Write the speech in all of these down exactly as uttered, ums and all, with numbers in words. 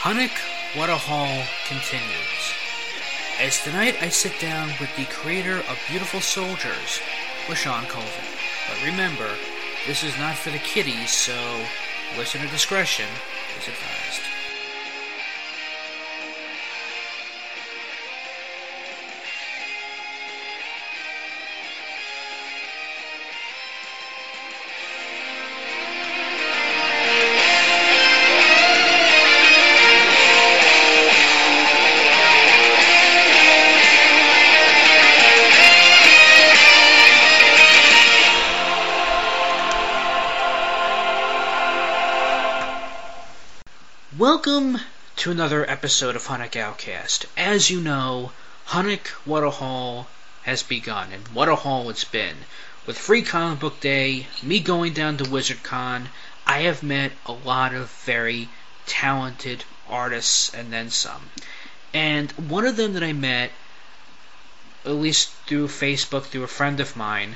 Hunnic What a Haul continues, as tonight I sit down with the creator of Beautiful Soldiers, LaShawn Colvin. But remember, this is not for the kiddies, so listener discretion is advised. Welcome to another episode of Hunnic Outcast. As you know, Hunnic What a Haul has begun, and what a haul it's been. With Free Comic Book Day, me going down to WizardCon, I have met a lot of very talented artists and then some. And one of them that I met, at least through Facebook, through a friend of mine,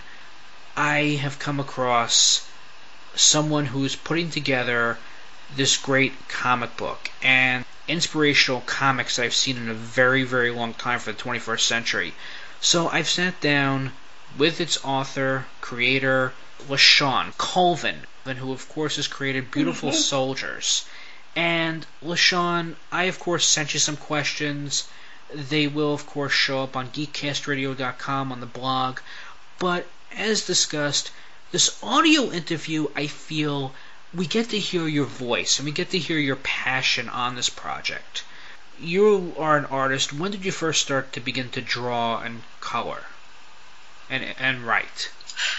I have come across someone who's putting together this great comic book and inspirational comics that I've seen in a very, very long time for the twenty-first century. So I've sat down with its author, creator, LaShawn Colvin, who of course has created Beautiful mm-hmm. Soldiers. And LaShawn, I of course sent you some questions. They will of course show up on geek cast radio dot com on the blog. But as discussed, this audio interview, I feel we get to hear your voice and we get to hear your passion on this project. You are an artist. When did you first start to begin to draw and color and and write?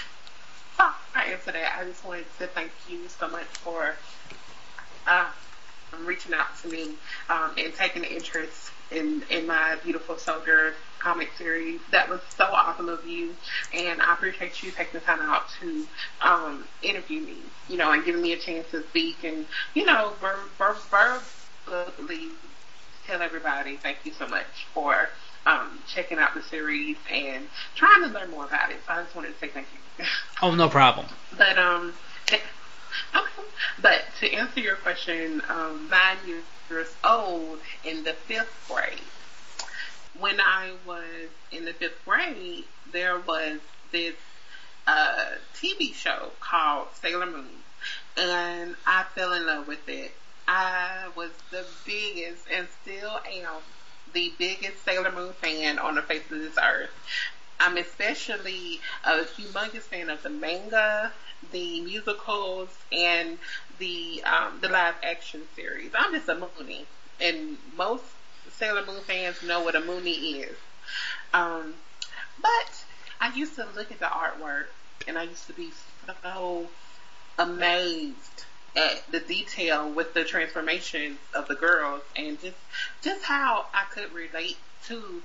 Oh, I answer that. I just wanted to thank you so much for uh, reaching out to me um, and taking an interest in, in my Beautiful Soldier comic series. That was so awesome of you, and I appreciate you taking the time out to um, interview me, you know, and giving me a chance to speak and, you know, ver- ver- verbally tell everybody thank you so much for um, checking out the series and trying to learn more about it. So I just wanted to say thank you. Oh, no problem. But um, okay. But to answer your question, um, nine years old in the fifth grade. When I was in the fifth grade, there was this uh, T V show called Sailor Moon, and I fell in love with it. I was the biggest, and still am, the biggest Sailor Moon fan on the face of this earth. I'm especially a humongous fan of the manga, the musicals, and the um, the live action series. I'm just a Moonie, and most Sailor Moon fans know what a Moonie is. Um, but I used to look at the artwork, and I used to be so amazed at the detail with the transformations of the girls, and just just how I could relate to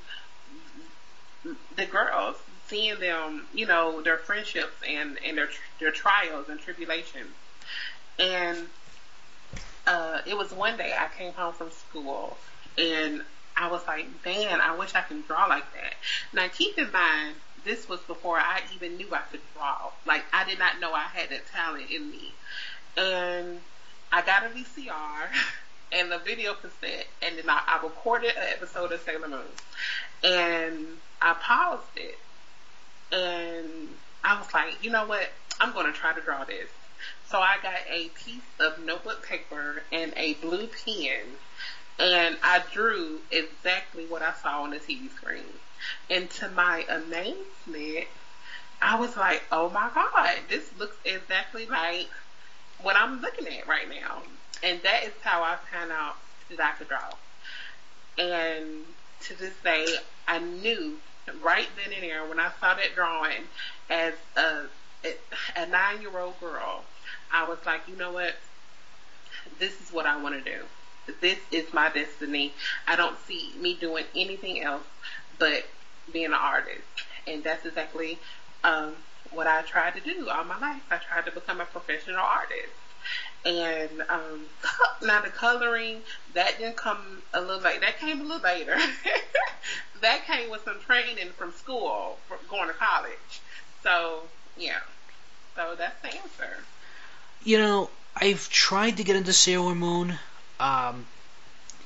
the girls, seeing them, you know, their friendships and, and their their trials and tribulations. And uh, it was one day I came home from school, and I was like, man, I wish I could draw like that. Now, keep in mind, this was before I even knew I could draw. Like, I did not know I had that talent in me. And I got a V C R and the video cassette, and then I, I recorded an episode of Sailor Moon. And I paused it, and I was like, you know what? I'm going to try to draw this. So I got a piece of notebook paper and a blue pen, and I drew exactly what I saw on the T V screen. And to my amazement, I was like, oh my God, this looks exactly like what I'm looking at right now. And that is how I found out that I could draw. And to this day, I knew right then and there when I saw that drawing as a, a nine-year-old girl, I was like, you know what? This is what I want to do. This is my destiny. I don't see me doing anything else but being an artist. And that's exactly um, what I tried to do all my life. I tried to become a professional artist. And um, now the coloring, that didn't come a little late. That came a little later. That came with some training from school, from going to college. So, yeah. So that's the answer. You know, I've tried to get into Sailor Moon. Um,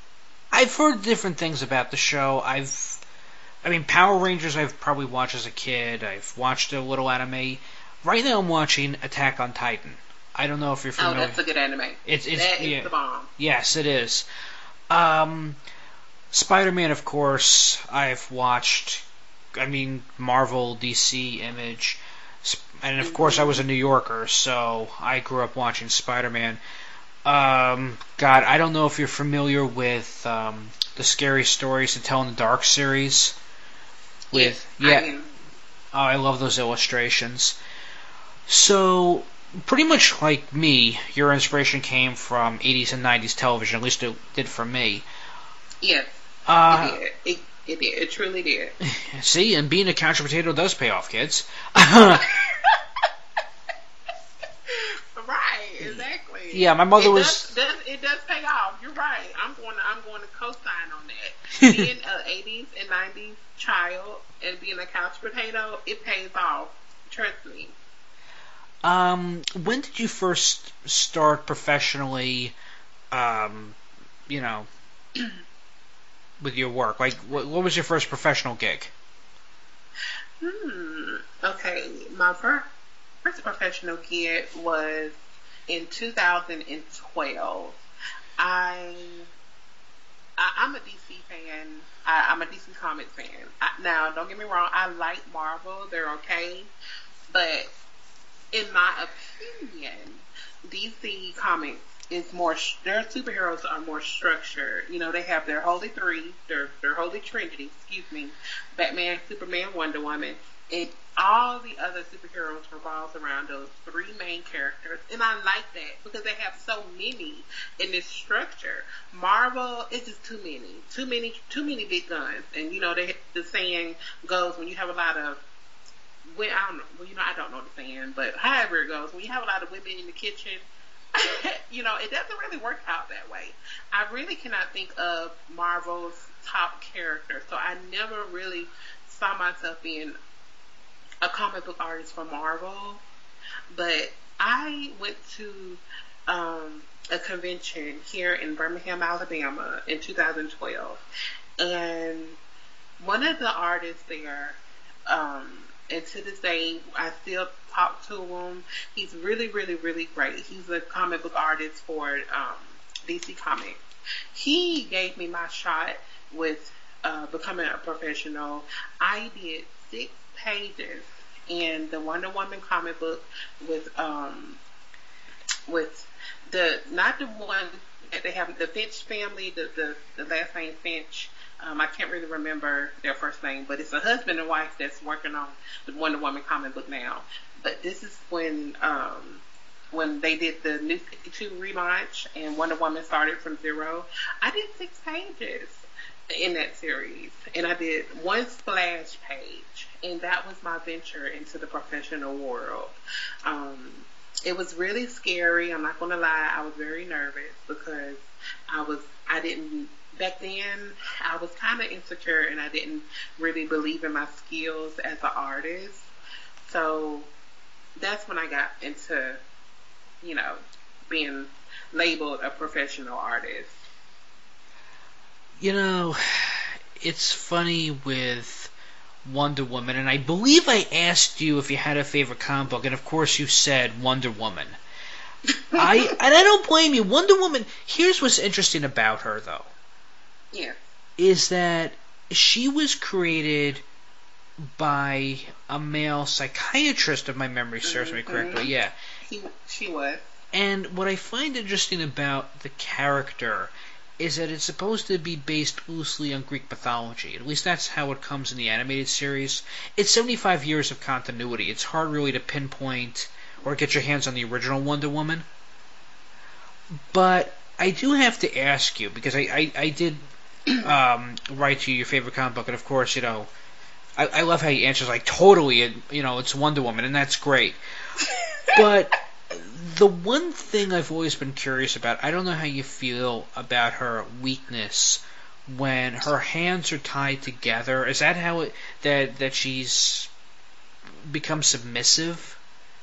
I've heard different things about the show. I've, I mean, Power Rangers I've probably watched as a kid. I've watched a little anime. Right now I'm watching Attack on Titan. I don't know if you're familiar. Oh, that's a good anime. It's, it's, that is yeah, the bomb. Yes, it is. Um, Spider-Man, of course, I've watched. I mean, Marvel, D C, Image. And, of course, I was a New Yorker, so I grew up watching Spider-Man. Um, God, I don't know if you're familiar with um, the Scary Stories to Tell in the Dark series. With yes, yeah, I oh, I love those illustrations. So, pretty much like me, your inspiration came from eighties and nineties television. At least it did for me. Yes, uh, it did. It, it did. It truly did. See, and being a couch potato does pay off, kids. Right, exactly. Yeah, my mother it was. Does, does, it does pay off. You're right. I'm going. To, I'm going to co-sign on that. Being an eighties and nineties child and being a couch potato, it pays off. Trust me. Um, when did you first start professionally? Um, you know, with your work. Like, what, what was your first professional gig? Hmm. Okay, my first. First professional gig was in two thousand twelve. I, I I'm a D C fan. I, I'm a D C Comics fan. I, now, don't get me wrong. I like Marvel. They're okay, but in my opinion, D C Comics is more. Their superheroes are more structured. You know, they have their holy three, their their holy trinity. Excuse me, Batman, Superman, Wonder Woman. And all the other superheroes revolves around those three main characters. And I like that because they have so many in this structure. Marvel is just too many. Too many too many big guns. And you know, they, the saying goes when you have a lot of when I don't know well, you know, I don't know the saying, but however it goes, when you have a lot of women in the kitchen, you know, it doesn't really work out that way. I really cannot think of Marvel's top character. So I never really saw myself being a comic book artist for Marvel, but I went to um, a convention here in Birmingham, Alabama in two thousand twelve, and one of the artists there, um, and to this day, I still talk to him. He's really, really, really great. He's a comic book artist for um, D C Comics. He gave me my shot with uh, becoming a professional. I did six pages in the Wonder Woman comic book with um with the not the one that they have the Finch family, the the, the last name Finch. Um, I can't really remember their first name, but it's a husband and wife that's working on the Wonder Woman comic book now. But this is when um when they did the New fifty-two relaunch and Wonder Woman started from zero. I did six pages in that series, and I did one splash page, and that was my venture into the professional world. Um, it was really scary. I'm not going to lie. I was very nervous because I was, I didn't, back then, I was kind of insecure, and I didn't really believe in my skills as an artist. So that's when I got into, you know, being labeled a professional artist. You know, it's funny with Wonder Woman, and I believe I asked you if you had a favorite comic book, and of course you said Wonder Woman. I and I don't blame you. Wonder Woman, here's what's interesting about her, though. Yeah. Is that she was created by a male psychiatrist, if my memory serves me correctly. Mm-hmm. Yeah. He, she was. And what I find interesting about the character is that it's supposed to be based loosely on Greek mythology. At least that's how it comes in the animated series. It's seventy-five years of continuity. It's hard really to pinpoint or get your hands on the original Wonder Woman. But I do have to ask you, because I, I, I did um, write to you your favorite comic book, and of course, you know, I, I love how you answer like, totally, you know, it's Wonder Woman, and that's great. But the one thing I've always been curious about, I don't know how you feel about her weakness when her hands are tied together. Is that how it that that she's become submissive?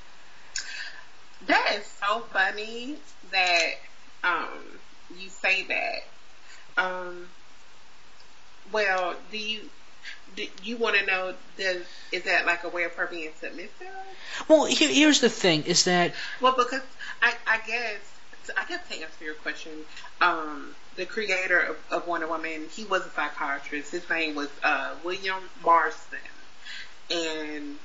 That is so funny that um, you say that. Um, Well, do you do you want to know? Does is that like a way of her being submissive? Well, here, here's the thing: is that Well, because I I guess I guess to answer your question, um, the creator of, of Wonder Woman, he was a psychiatrist. His name was uh, William Marston, and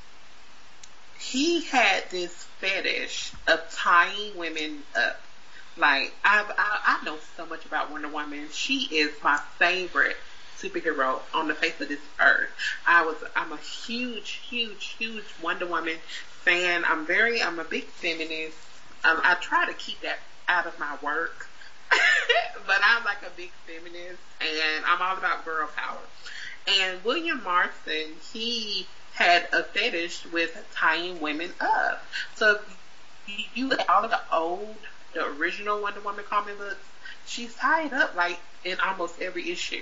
he had this fetish of tying women up. Like I've, I, I know so much about Wonder Woman. She is my favorite superhero on the face of this earth. I was, I'm a huge, huge, huge Wonder Woman fan. I'm very, I'm a big feminist. Um, I try to keep that out of my work, but I'm like a big feminist, and I'm all about girl power. And William Marston, he had a fetish with tying women up. So if you look at all of the old, the original Wonder Woman comic books, she's tied up like in almost every issue.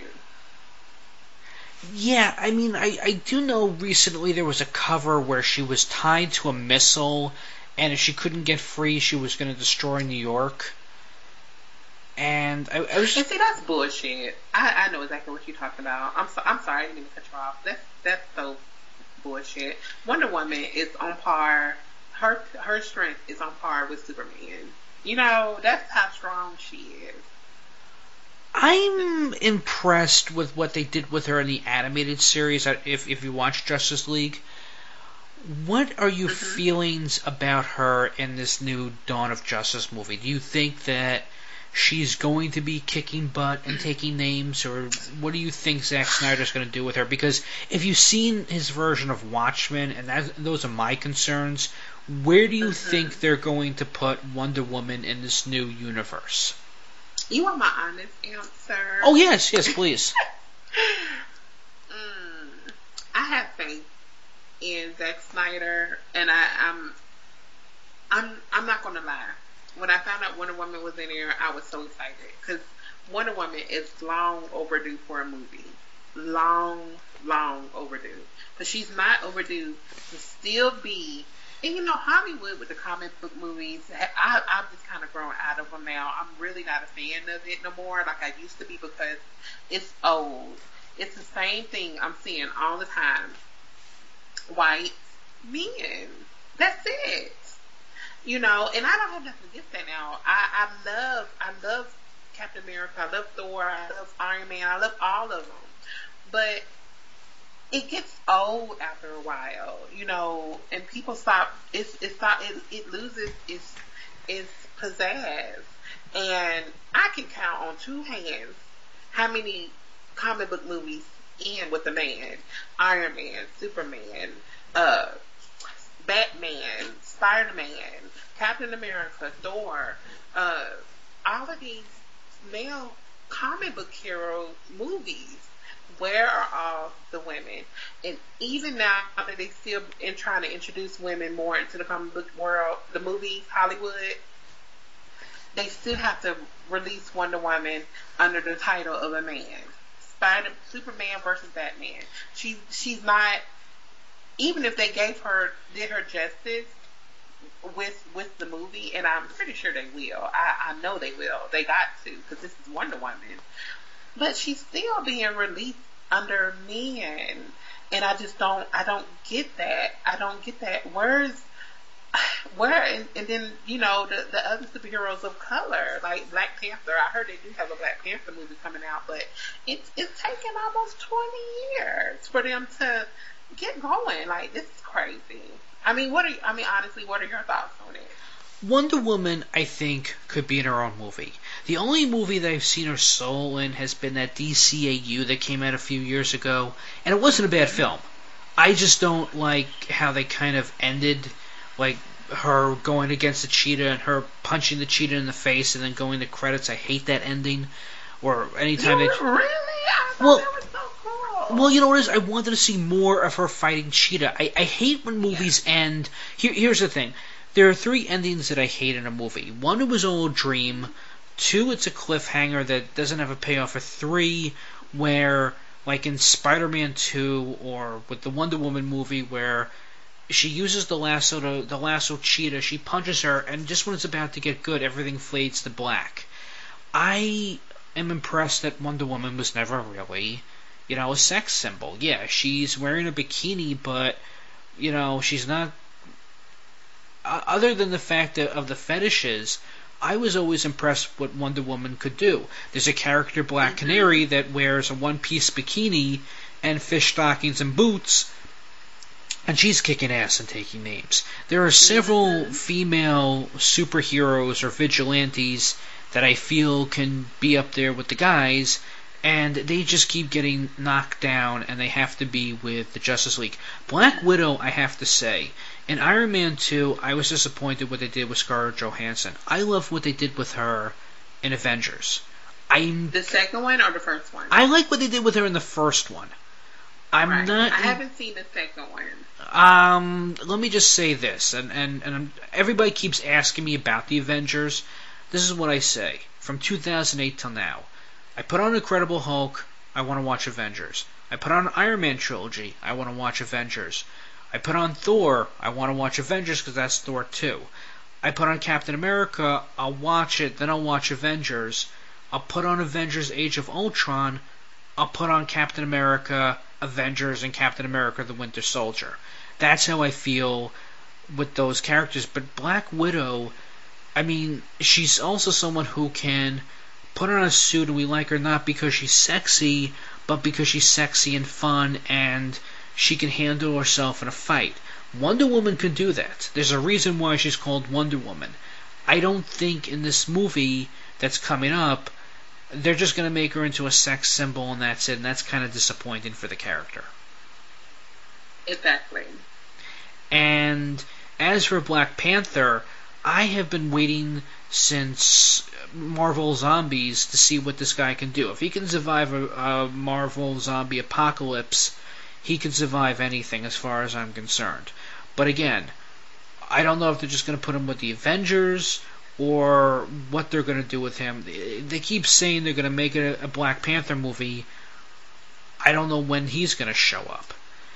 yeah, I mean, I, I do know recently there was a cover where she was tied to a missile, and if she couldn't get free, she was going to destroy New York. And I, I was And see, that's bullshit. I, I know exactly what you're talking about. I'm so, I'm sorry, I didn't mean to cut you off. That's that's so bullshit. Wonder Woman is on par. Her her strength is on par with Superman. You know, that's how strong she is. I'm impressed with what they did with her in the animated series. If if you watch Justice League, what are your Mm-hmm. feelings about her in this new Dawn of Justice movie? Do you think that she's going to be kicking butt and taking names, or what do you think Zack Snyder's going to do with her? Because if you've seen his version of Watchmen, and that, those are my concerns, where do you Mm-hmm. think they're going to put Wonder Woman in this new universe? You want my honest answer? Oh yes, yes, please. mm, I have faith in Zack Snyder, and I, I'm I'm I'm not gonna lie. When I found out Wonder Woman was in there, I was so excited because Wonder Woman is long overdue for a movie. Long, long overdue. But she's not overdue to still be. And you know, Hollywood with the comic book movies, I, I've just kind of grown out of them now. I'm really not a fan of it no more like I used to be because it's old. It's the same thing I'm seeing all the time. White men. That's it. You know, and I don't have nothing against that now. I, I love, I love Captain America. I love Thor. I love Iron Man. I love all of them. But it gets old after a while, you know, and people stop. It's it's not. It, it loses its its pizzazz. And I can count on two hands how many comic book movies end with a man: Iron Man, Superman, uh, Batman, Spider-Man, Captain America, Thor, uh, all of these male comic book hero movies. Where are all the women? And even now that they still in trying to introduce women more into the comic book world, the movies, Hollywood, they still have to release Wonder Woman under the title of a man. Spider, Superman versus Batman. She she's not. Even if they gave her did her justice with with the movie, and I'm pretty sure they will. I, I know they will. They got to because this is Wonder Woman. But she's still being released under men, and I just don't. I don't get that. I don't get that. Where's where? And, and then you know the the other superheroes of color, like Black Panther. I heard they do have a Black Panther movie coming out, but it's it's taken almost twenty years for them to get going. Like this is crazy. I mean, what are you, I mean honestly, what are your thoughts on it? Wonder Woman, I think, could be in her own movie. The only movie that I've seen her solo in has been that D C A U that came out a few years ago, and it wasn't a bad film. I just don't like how they kind of ended, like her going against the cheetah and her punching the cheetah in the face and then going to credits. I hate that ending. Or anytime You they... really? I thought Well, that was so cool. Well, you know what it is? I wanted to see more of her fighting Cheetah. I, I hate when movies end. Here, here's the thing. There are three endings that I hate in a movie. One, it was all a dream. Two, it's a cliffhanger that doesn't have a payoff. Or three, where, like in Spider-Man two or with the Wonder Woman movie, where she uses the lasso to the lasso Cheetah, she punches her, and just when it's about to get good, everything fades to black. I am impressed that Wonder Woman was never really, you know, a sex symbol. Yeah, she's wearing a bikini, but, you know, she's not... Uh, other than the fact that, of the fetishes, I was always impressed what Wonder Woman could do. There's a character, Black Canary, that wears a one-piece bikini and fish stockings and boots, and she's kicking ass and taking names. There are several female superheroes or vigilantes that I feel can be up there with the guys, and they just keep getting knocked down, and they have to be with the Justice League. Black Widow, I have to say, in Iron Man two, I was disappointed what they did with Scarlett Johansson. I love what they did with her in Avengers. I'm the second one or the first one? I like what they did with her in the first one. I'm right. not. I haven't seen the second one. Um, let me just say this, and and and I'm, everybody keeps asking me about the Avengers. This is what I say from two thousand eight till now. I put on Incredible Hulk. I want to watch Avengers. I put on Iron Man trilogy. I want to watch Avengers. I put on Thor. I want to watch Avengers because that's Thor two. I put on Captain America. I'll watch it. Then I'll watch Avengers. I'll put on Avengers Age of Ultron. I'll put on Captain America, Avengers, and Captain America the Winter Soldier. That's how I feel with those characters. But Black Widow, I mean, she's also someone who can put on a suit and we like her not because she's sexy, but because she's sexy and fun and she can handle herself in a fight. Wonder Woman can do that. There's a reason why she's called Wonder Woman. I don't think in this movie that's coming up, they're just going to make her into a sex symbol and that's it, and that's kind of disappointing for the character. Exactly. And as for Black Panther, I have been waiting since Marvel Zombies to see what this guy can do. If he can survive a, a Marvel zombie apocalypse, he can survive anything as far as I'm concerned. But again, I don't know if they're just going to put him with the Avengers or what they're going to do with him. They keep saying they're going to make it a Black Panther movie. I don't know when he's going to show up.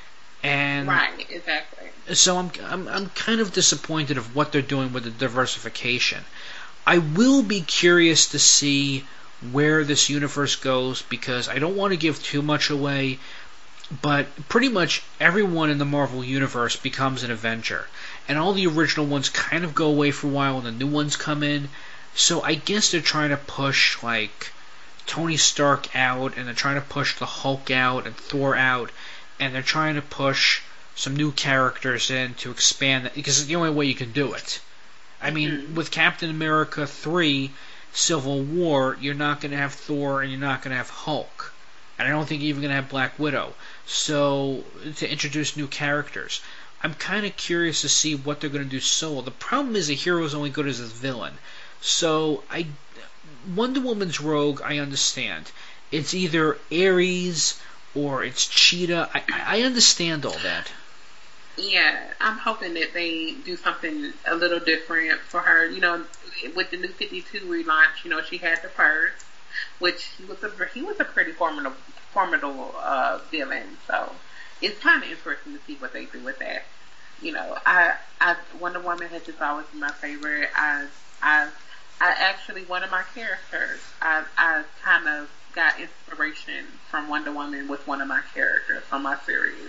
And right, exactly. So I'm I'm I'm kind of disappointed of what they're doing with the diversification. I will be curious to see where this universe goes because I don't want to give too much away, but pretty much everyone in the Marvel universe becomes an Avenger. And all the original ones kind of go away for a while and the new ones come in. So I guess they're trying to push like Tony Stark out and they're trying to push the Hulk out and Thor out. And they're trying to push some new characters in to expand that, because it's the only way you can do it. I mean, mm-hmm. with Captain America three, Civil War, you're not going to have Thor and you're not going to have Hulk. And I don't think you're even going to have Black Widow. So, to introduce new characters. I'm kind of curious to see what they're going to do solo. The problem is a hero is only good as his villain. So, I, Wonder Woman's rogue, I understand. It's either Ares or it's Cheetah. I, I understand all that. Yeah, I'm hoping that they do something a little different for her. You know, with the New fifty-two relaunch, you know, she had the purse, which he was a he was a pretty formidable formidable uh, villain. So it's kind of interesting to see what they do with that. You know, I I Wonder Woman has just always been my favorite. I I I actually one of my characters. I I kind of got inspiration from Wonder Woman with one of my characters from my series.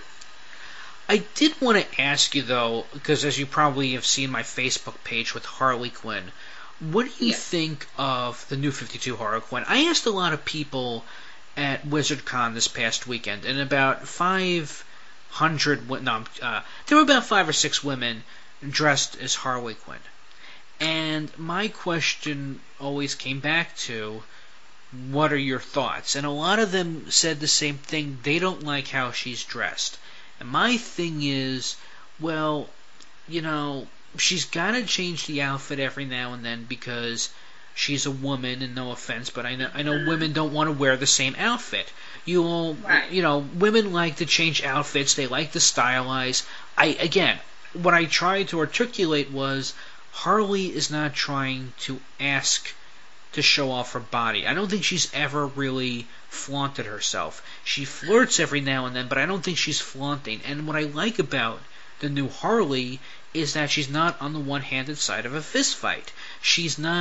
I did want to ask you though, because as you probably have seen my Facebook page with Harley Quinn, what do you yes. think of the New fifty-two Harley Quinn? I asked a lot of people at WizardCon this past weekend, and about five hundred, no, uh, there were about five or six women dressed as Harley Quinn. And my question always came back to, what are your thoughts? And a lot of them said the same thing. They don't like how she's dressed. And my thing is, well, you know, she's got to change the outfit every now and then because she's a woman, and no offense, but I know I know women don't want to wear the same outfit. You all, right. you know, women like to change outfits. They like to stylize. I again, what I tried to articulate was Harley is not trying to ask to show off her body. I don't think she's ever really flaunted herself. She flirts every now and then, but I don't think she's flaunting. And what I like about the new Harley is that she's not on the one-handed side of a fist fight. She's not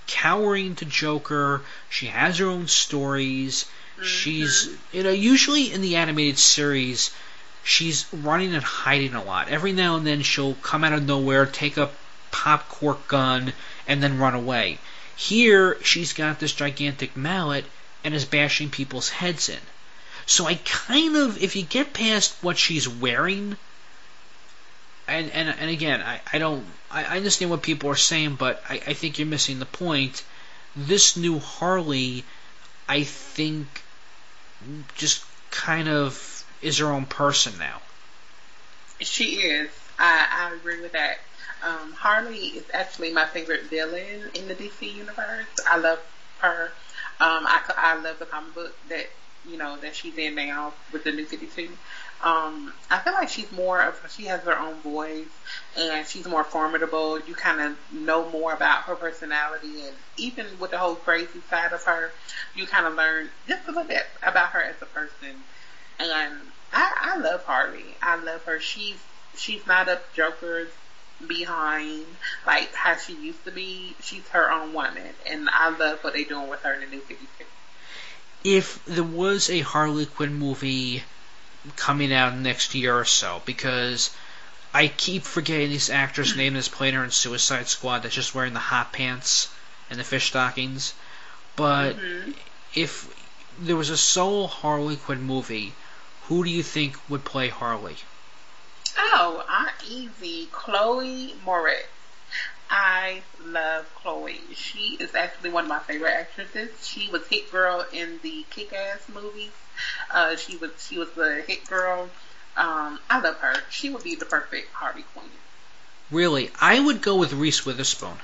cowering to Joker. She has her own stories. Mm-hmm. She's, you know, usually in the animated series, she's running and hiding a lot. Every now and then she'll come out of nowhere, take a pop cork gun, and then run away. Here, she's got this gigantic mallet and is bashing people's heads in. So I kind of, if you get past what she's wearing, and and, and again, I, I don't, I, I understand what people are saying, but I, I think you're missing the point. This new Harley, I think, just kind of is her own person now. She is. I, I agree with that. Um, Harley is actually my favorite villain in the D C universe. I love her. Um, I, I love the comic book that, you know, that she's in now with the New fifty-two. Um, I feel like she's more of, she has her own voice and she's more formidable. You kind of know more about her personality, and even with the whole crazy side of her, you kind of learn just a little bit about her as a person. And I, I love Harley. I love her. She's, she's not up Joker's behind like how she used to be. She's her own woman, and I love what they're doing with her in the New fifty-two. If there was a Harley Quinn movie coming out next year or so, because I keep forgetting this actress' name that's playing her in Suicide Squad, that's just wearing the hot pants and the fish stockings, but mm-hmm. if there was a solo Harley Quinn movie, who do you think would play Harley? Oh, I'm easy. Chloe Moretz. I love Chloe. She is actually one of my favorite actresses. She was Hit Girl in the Kick-Ass movies. Uh, she was she was the Hit Girl. Um, I love her. She would be the perfect Harley Quinn. Really? I would go with Reese Witherspoon.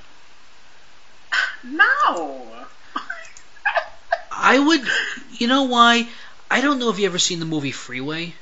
No. I would. You know why? I don't know if you ever seen the movie Freeway.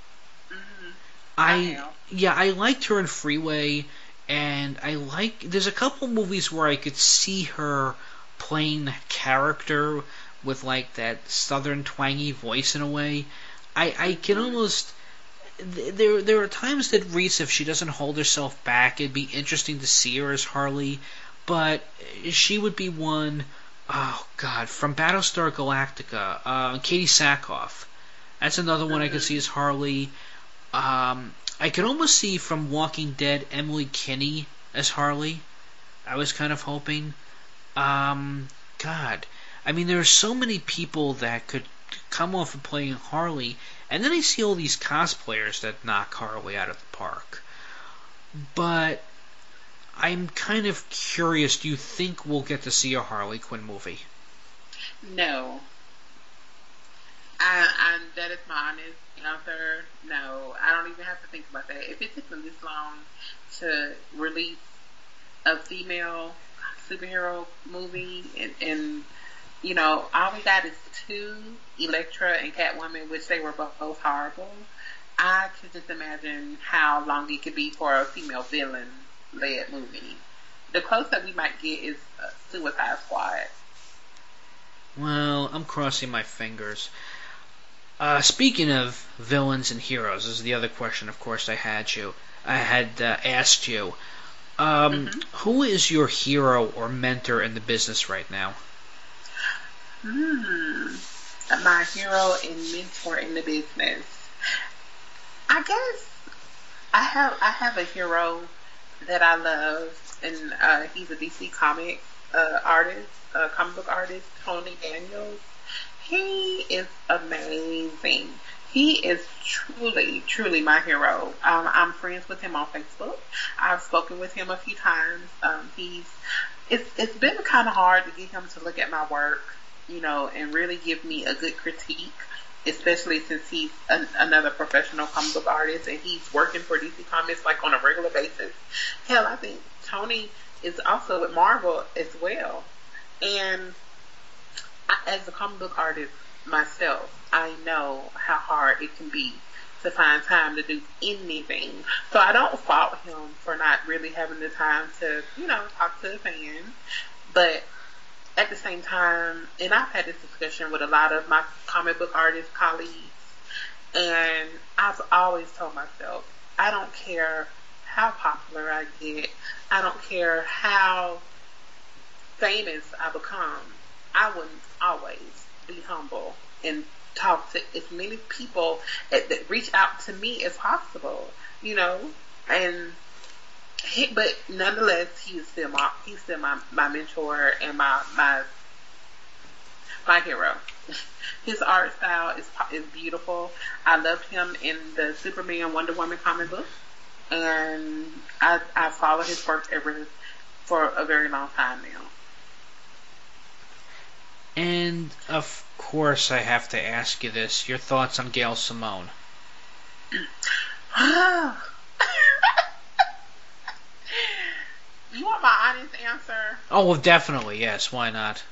I, I yeah, I liked her in Freeway, and I like. There's a couple movies where I could see her playing that character with like that southern twangy voice in a way. I I can almost. There there are times that Reese, if she doesn't hold herself back, it'd be interesting to see her as Harley, but she would be one. Oh God, from Battlestar Galactica, uh, Katie Sackhoff. That's another one I could see as Harley. Um, I could almost see from Walking Dead Emily Kinney as Harley. I was kind of hoping. Um, God, I mean, there are so many people that could come off of playing Harley, and then I see all these cosplayers that knock Harley out of the park. But I'm kind of curious, do you think we'll get to see a Harley Quinn movie? No. I, I, that is my honest answer. No, I don't even have to think about that. If it took them this long to release a female superhero movie, and, and you know, all we got is two, Elektra and Catwoman, which they were both, both horrible. I could just imagine how long it could be for a female villain-led movie. The closest we might get is uh, Suicide Squad. Well, I'm crossing my fingers. Uh, speaking of villains and heroes, this is the other question, of course, I had you. I had uh, asked you. Um, mm-hmm. Who is your hero or mentor in the business right now? Hmm. My hero and mentor in the business. I guess I have I have a hero that I love, and uh, he's a D C Comics uh, artist, uh, comic book artist, Tony Daniels. He is amazing. He is truly, truly my hero. Um, I'm friends with him on Facebook. I've spoken with him a few times. Um, he's it's it's been kind of hard to get him to look at my work, you know, and really give me a good critique, especially since he's an, another professional comic book artist and he's working for D C Comics like on a regular basis. Hell, I think Tony is also with Marvel as well. And I, as a comic book artist myself, I know how hard it can be to find time to do anything. So I don't fault him for not really having the time to, you know, talk to the fans. But at the same time, and I've had this discussion with a lot of my comic book artist colleagues, and I've always told myself, I don't care how popular I get. I don't care how famous I become, I would always be humble and talk to as many people that, that reach out to me as possible, you know, and he, but nonetheless, he's still my he's still my, my mentor and my my my hero. His art style is is beautiful. I loved him in the Superman Wonder Woman comic book, and I I follow his work ever for a very long time now. And of course, I have to ask you this: your thoughts on Gail Simone? You want my honest answer? Oh, well, definitely, yes. Why not?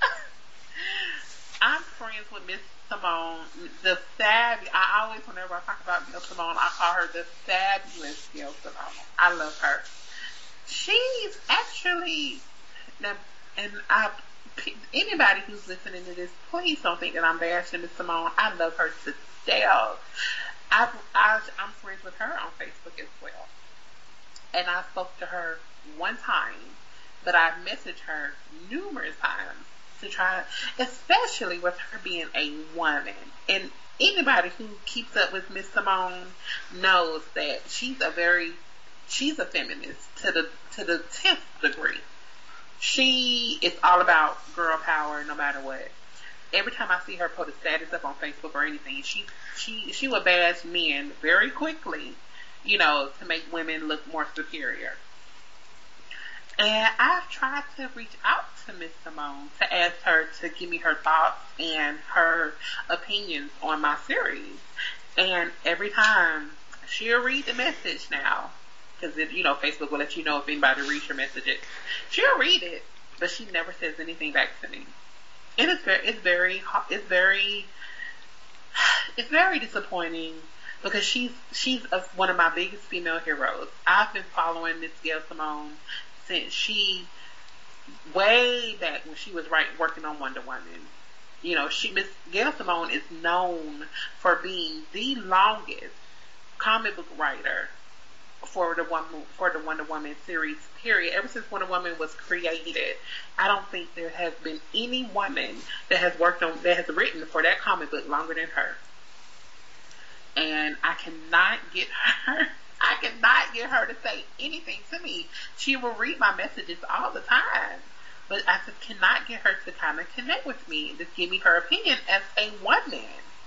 I'm friends with Miss Simone, the fab. I always, whenever I talk about Gail Simone, I call her the fabulous Gail Simone. I love her. She's actually, now, and I, anybody who's listening to this, please don't think that I'm bashing Miss Simone. I love her to death. I've, I, I'm friends with her on Facebook as well. And I spoke to her one time, but I've messaged her numerous times to try, especially with her being a woman. And anybody who keeps up with Miss Simone knows that she's a very, she's a feminist to the to the tenth degree. She is all about girl power, no matter what. Every time I see her put a status up on Facebook or anything, she she she will bash men very quickly, you know, to make women look more superior. And I've tried to reach out to Miss Simone to ask her to give me her thoughts and her opinions on my series. And every time, she'll read the message now, because, you know, Facebook will let you know if anybody reads your messages. She'll read it, but she never says anything back to me. And it's very, it's very, it's very, it's very disappointing, because she's she's a, one of my biggest female heroes. I've been following Miss Gail Simone since she, way back when she was right working on Wonder Woman. You know, she Miss Gail Simone is known for being the longest comic book writer for the one for the Wonder Woman series. Period. Ever since Wonder Woman was created, I don't think there has been any woman that has worked on that has written for that comic book longer than her. And I cannot get her. I cannot get her to say anything to me. She will read my messages all the time, but I just cannot get her to kind of connect with me and just give me her opinion as a woman.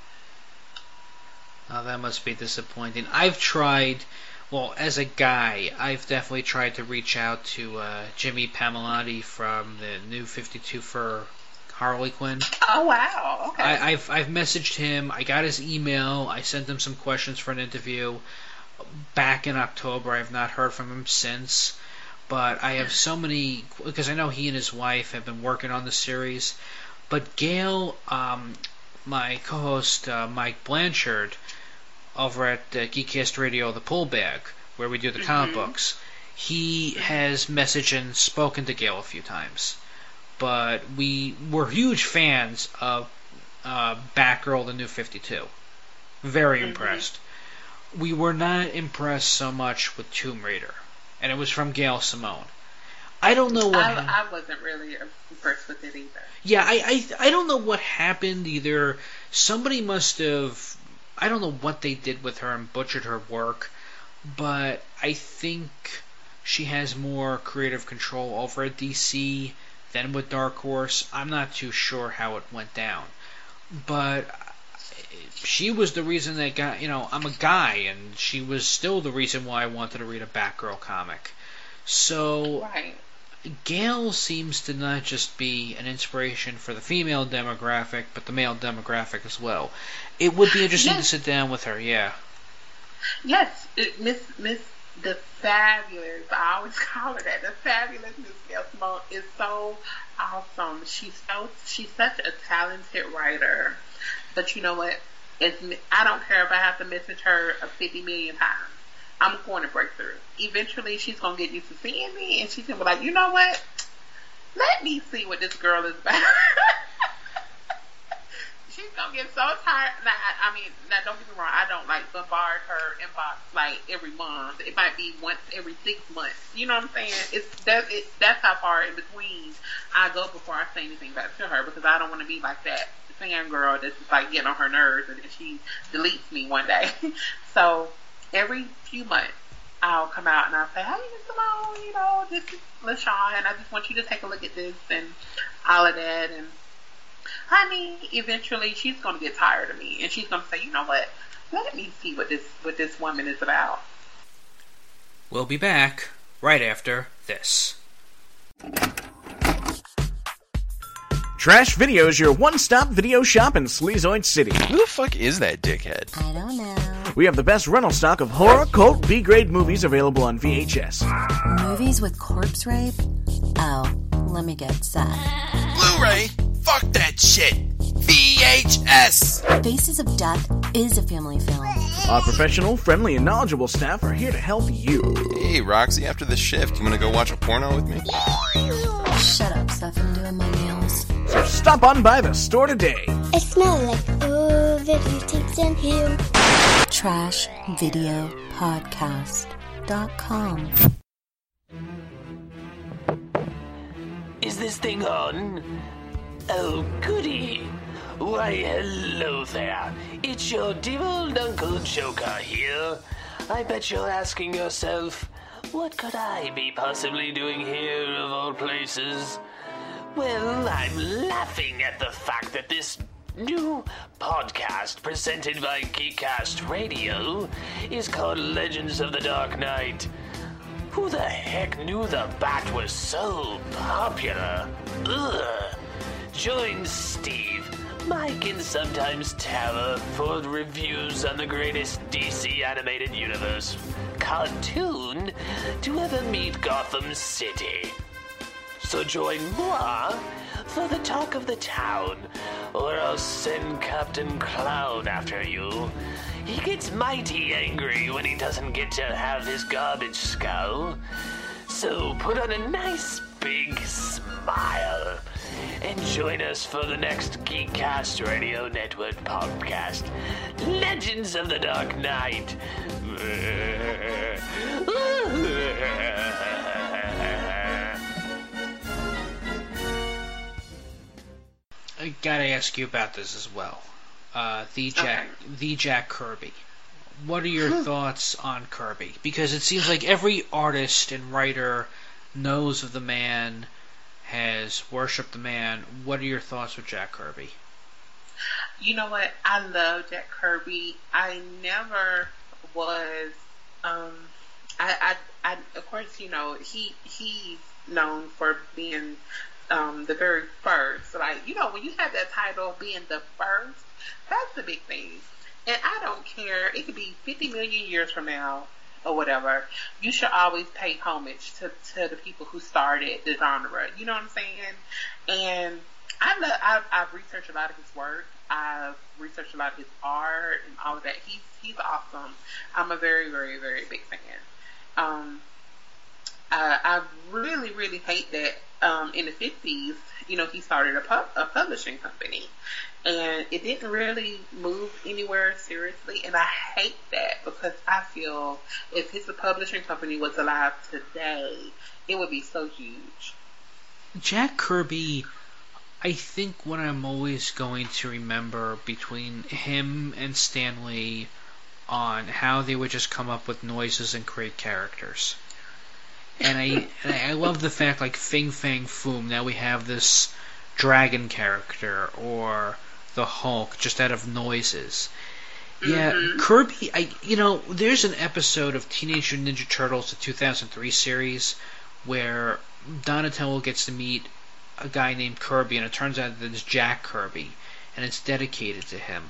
Oh, that must be disappointing. I've tried, well, as a guy, I've definitely tried to reach out to uh, Jimmy Pamalotti from the New fifty-two for Harley Quinn. Oh, wow. Okay. I, I've I've messaged him. I got his email. I sent him some questions for an interview back in October. I have not heard from him since. But I have so many, because I know he and his wife have been working on the series. But Gail, um, my co-host uh, Mike Blanchard, over at uh, Geekcast Radio, The Pullback, where we do the mm-hmm. comic books, he has messaged and spoken to Gail a few times. But we were huge fans of uh, Batgirl, the New fifty-two. Very mm-hmm. impressed. We were not impressed so much with Tomb Raider, and it was from Gail Simone. I don't know what. I, I wasn't really impressed with it either. Yeah, I, I I don't know what happened. Either somebody must have, I don't know what they did with her and butchered her work, but I think she has more creative control over at D C than with Dark Horse. I'm not too sure how it went down, but she was the reason that got, you know, I'm a guy, and she was still the reason why I wanted to read a Batgirl comic. So, right. Gail seems to not just be an inspiration for the female demographic, but the male demographic as well. It would be interesting yes. to sit down with her, yeah. Yes, it, Miss Miss the fabulous, I always call her that, the fabulous Miss Gail Simone is so awesome. She's so she's such a talented writer. But you know what? It's, I don't care if I have to message her fifty million times. I'm going to break through. Eventually, she's going to get used to seeing me, and she's going to be like, you know what? Let me see what this girl is about. She's gonna get so tired. Now, I, I mean, now don't get me wrong. I don't like bombard her inbox like every month. It might be once every six months. You know what I'm saying? It's that. It, that's how far in between I go before I say anything back to her, because I don't want to be like that fan girl that's just like getting on her nerves and then she deletes me one day. So every few months I'll come out and I'll say, hey, Simone, you know, this is LaShawn, and I just want you to take a look at this and all of that. And honey, eventually she's going to get tired of me and she's going to say, you know what, let me see what this what this woman is about. We'll be back right after this. Trash Video is your one-stop video shop in Sleazoid City. Who the fuck is that dickhead? I don't know. We have the best rental stock of horror, cult, B-grade movies available on V H S. Movies with corpse rape? Oh, let me get set. Blu-ray? Fuck that shit! V H S! Faces of Death is a family film. Our professional, friendly, and knowledgeable staff are here to help you. Hey, Roxy, after the shift, you wanna go watch a porno with me? Shut up, Steph, I'm doing my nails. So stop on by the store today. I smell like oh, videotapes in here. Trash Video Podcast dot com. Is this thing on? Oh, goody. Why, hello there. It's your dear old Uncle Joker here. I bet you're asking yourself, what could I be possibly doing here of all places? Well, I'm laughing at the fact that this new podcast presented by Geekcast Radio is called Legends of the Dark Knight. Who the heck knew the Bat was so popular? Ugh. Join Steve, Mike, and sometimes Tara for reviews on the greatest D C animated universe cartoon to ever meet Gotham City. So join moi for the talk of the town, or I'll send Captain Clown after you. He gets mighty angry when he doesn't get to have his garbage skull. So put on a nice big smile and join us for the next Geekcast Radio Network podcast, Legends of the Dark Knight. I gotta ask you about this as well. Uh, the Jack, Okay. the Jack Kirby. What are your thoughts on Kirby? Because it seems like every artist and writer knows of the man, has worshipped the man. What are your thoughts with Jack Kirby? You know what? I love Jack Kirby. I never was. Um, I, I, I, of course, you know, he he's known for being um, the very first. Like, you know, when you have that title of being the first, that's the big thing. And I don't care. It could be fifty million years from now or whatever. You should always pay homage to, to the people who started the genre. You know what I'm saying? And I love, I've, I've researched a lot of his work. I've researched a lot of his art and all of that. He's, he's awesome. I'm a very, very, very big fan. Um, uh, I really, really hate that, um, in the fifties, you know, he started a pub, a publishing company. And it didn't really move anywhere seriously. And I hate that, because I feel if his publishing company was alive today, it would be so huge. Jack Kirby, I think what I'm always going to remember between him and Stan Lee on how they would just come up with noises and create characters. And I, and I love the fact, like, Fing Fang Foom, now we have this dragon character, or the Hulk, just out of noises. Yeah, Mm-hmm. Kirby, I you know, there's an episode of Teenage Mutant Ninja Turtles, the two thousand three series, where Donatello gets to meet a guy named Kirby, and it turns out that it's Jack Kirby, and it's dedicated to him.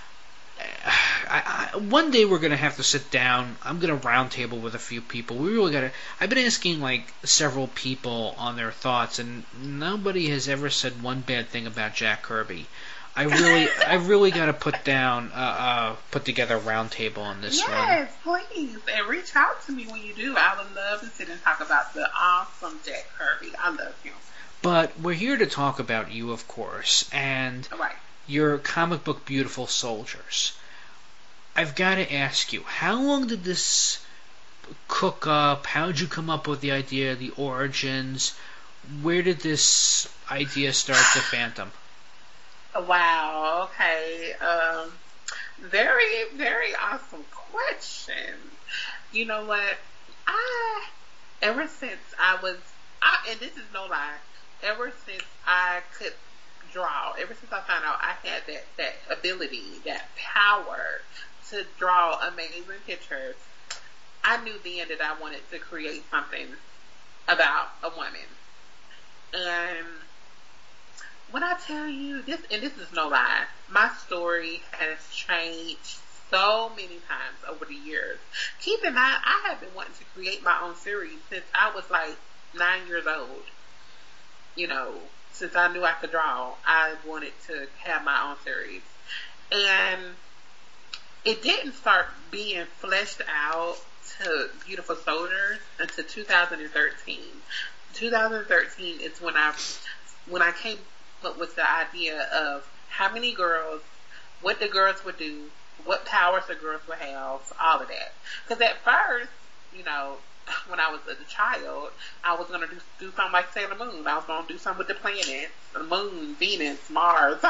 I, I, one day we're gonna have to sit down. I'm gonna roundtable with a few people. We really gotta. I've been asking like several people on their thoughts, and nobody has ever said one bad thing about Jack Kirby. I really, I really gotta put down, uh, uh, put together a roundtable on this one. Yes, please. And reach out to me when you do. I would love to sit and talk about the awesome Jack Kirby. I love him. But we're here to talk about you, of course, and All right. your comic book Beautiful Soldiers. I've got to ask you, how long did this cook up? How did you come up with the idea, the origins? Where did this idea start to Phantom? Wow, okay. Um, very, very awesome question. You know what? I, ever since I was, I, and this is no lie, ever since I could draw, ever since I found out I had that, that ability, that power to draw amazing pictures, I knew then that I wanted to create something about a woman. And when I tell you this, and this is no lie, my story has changed so many times over the years. Keep in mind, I have been wanting to create my own series since I was like nine years old. You know, since I knew I could draw, I wanted to have my own series. And it didn't start being fleshed out to Beautiful Soldiers until two thousand thirteen. two thousand thirteen is when I when I came up with the idea of how many girls, what the girls would do, what powers the girls would have, all of that. Because at first, you know, when I was a child, I was going to do, do something like Sailor Moon. I was going to do something with the planets, the moon, Venus, Mars.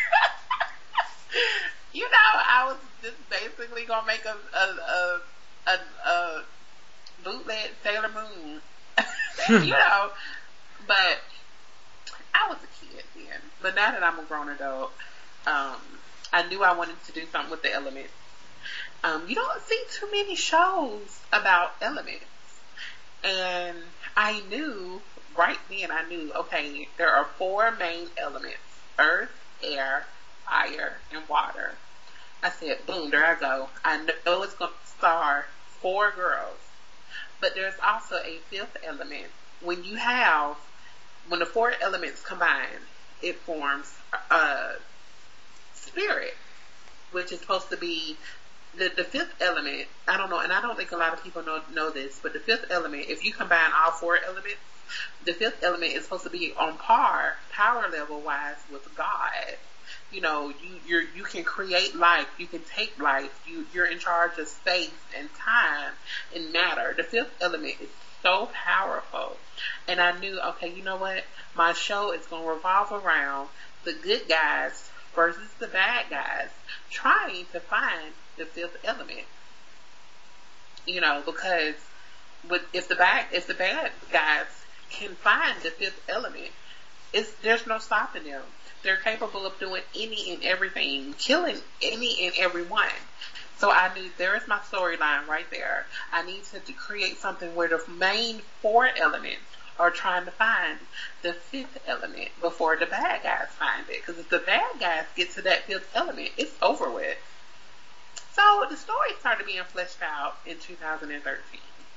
You know, I was just basically going to make a, a, a, a, a bootleg Sailor Moon. You know, but I was a kid then. But now that I'm a grown adult, um, I knew I wanted to do something with the elements. Um, you don't see too many shows about elements. And I knew, right then I knew, okay, there are four main elements: earth, air, fire, and water. I said, boom, there I go. I know it's going to star four girls. But there's also a fifth element. When you have, when the four elements combine, it forms a spirit, which is supposed to be the, the fifth element. I don't know, and I don't think a lot of people know, know this, but the fifth element, if you combine all four elements, the fifth element is supposed to be on par, power level wise, with God. You know, you you're, you can create life, you can take life, you, you're in charge of space and time and matter. The fifth element is so powerful. And I knew, okay, you know what? My show is going to revolve around the good guys versus the bad guys, trying to find the fifth element. You know, because with, if the bad if the bad guys can find the fifth element, it's, there's no stopping them. They're capable of doing any and everything, killing any and everyone. So I knew there is my storyline right there. I need to, to create something where the main four elements are trying to find the fifth element before the bad guys find it. Because if the bad guys get to that fifth element, it's over with. So the story started being fleshed out in two thousand thirteen.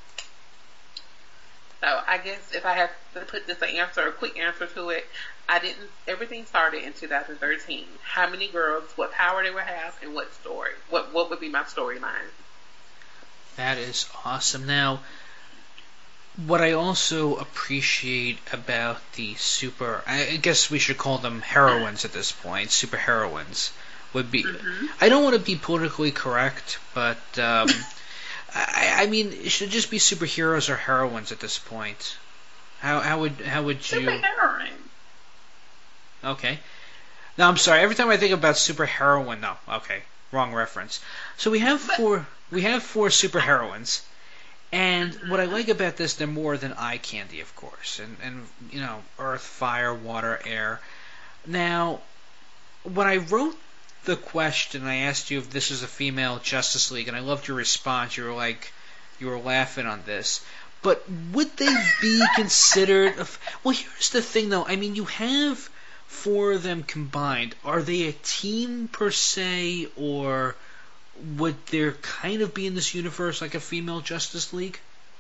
So I guess if I have to put this an answer, a quick answer to it, I didn't, everything started in two thousand thirteen. How many girls, what power they would have, and what story, what, what would be my storyline. That is awesome. Now, what I also appreciate about the super, I guess we should call them heroines at this point, super heroines, would be, mm-hmm. I don't want to be politically correct, but um, I, I mean, it should just be superheroes or heroines at this point. How how would how would you? Superheroine. Okay. No, I'm sorry. Every time I think about super heroine, no. Okay, wrong reference. So we have four. We have four super heroines, and what I like about this, they're more than eye candy, of course, and and you know, earth, fire, water, air. Now, when I wrote the question, I asked you if this is a female Justice League, and I loved your response. You were like, you were laughing on this. But would they be considered? A, well, here's the thing, though. I mean, you have four of them combined. Are they a team per se, or would there kind of be in this universe like a female Justice League?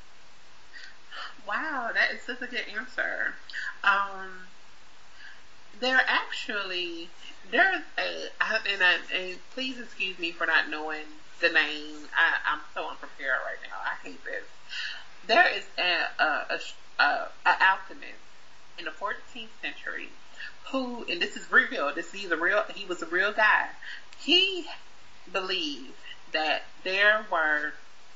Wow, that is such a good answer. Um, they're actually there's a and, I, and please excuse me for not knowing the name. I, I'm so unprepared right now. I hate this. There is a, a, a, a, a alchemist in the fourteenth century who, and this is real, this he's a real, he was a real guy. He believed that there were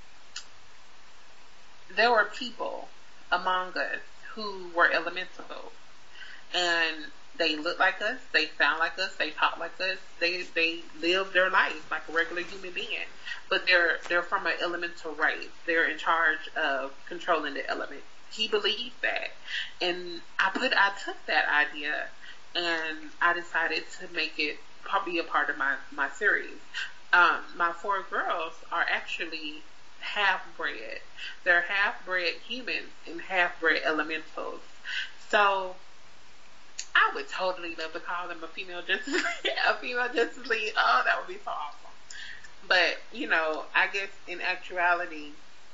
there were people among us who were elemental, and they looked like us, they sound like us, they talk like us, they they live their life like a regular human being, but they're they're from an elemental race. They're in charge of controlling the elements. He believed that, and I put I took that idea and I decided to make it probably a part of my my series. Um, my four girls are actually half-bred. They're half-bred humans and half-bred elementals. So I would totally love to call them a female Justice League. A female Justice League. Oh, that would be so awesome. But, you know, I guess in actuality,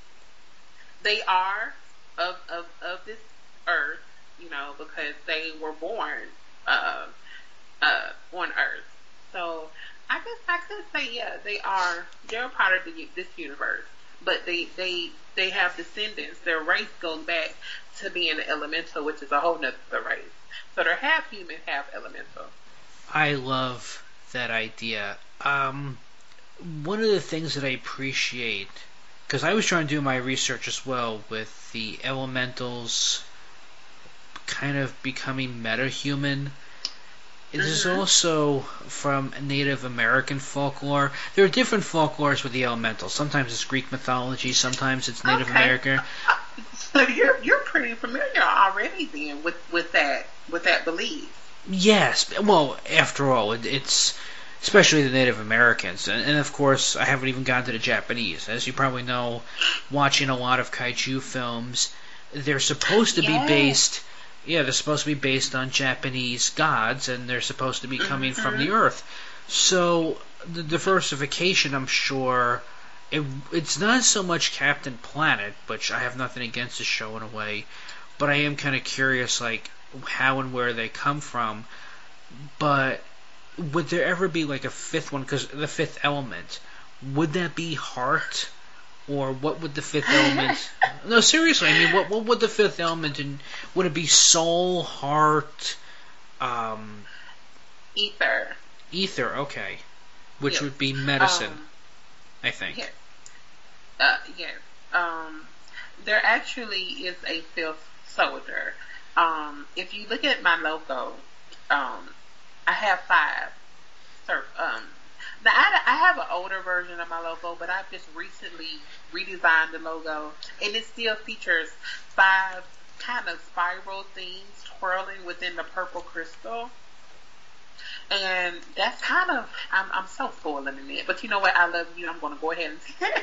they are of, of, of this earth, you know, because they were born uh, uh, on Earth. So I guess I could say, yeah, they are, they're a part of the, this universe. But they, they, they have descendants. Their race goes back to being an elemental, which is a whole nother race. So they're half human, half elemental. I love that idea. Um, one of the things that I appreciate, because I was trying to do my research as well with the elementals kind of becoming meta-human. It is Mm-hmm. also from Native American folklore. There are different folklores with the elementals. Sometimes it's Greek mythology, sometimes it's Native Okay. American. So you're you're pretty familiar already then with, with that with that belief. Yes, well, after all, it, it's especially the Native Americans, and, and of course, I haven't even gotten to the Japanese. As you probably know, watching a lot of kaiju films, they're supposed to Yes. be based. Yeah, they're supposed to be based on Japanese gods, and they're supposed to be coming Mm-hmm. from the Earth. So the diversification, I'm sure, it, it's not so much Captain Planet, which I have nothing against the show in a way, but I am kind of curious, like, how and where they come from. But would there ever be like a fifth one? Because the fifth element, would that be heart? Or what would the fifth element... No, seriously, I mean, what what would the fifth element... In, would it be soul, heart, um, Ether. ether? Okay. Which Yes. would be medicine, Um, I think. Yes. Uh, yes. Um, there actually is a fifth soldier. Um, if you look at my logo, um, I have five. Sir, um, now I, I have an older version of my logo, but I've just recently redesigned the logo, and it still features five kind of spiral things twirling within the purple crystal. And that's kind of, I'm, I'm so spoiling in it, but you know what, I love you, I'm going to go ahead and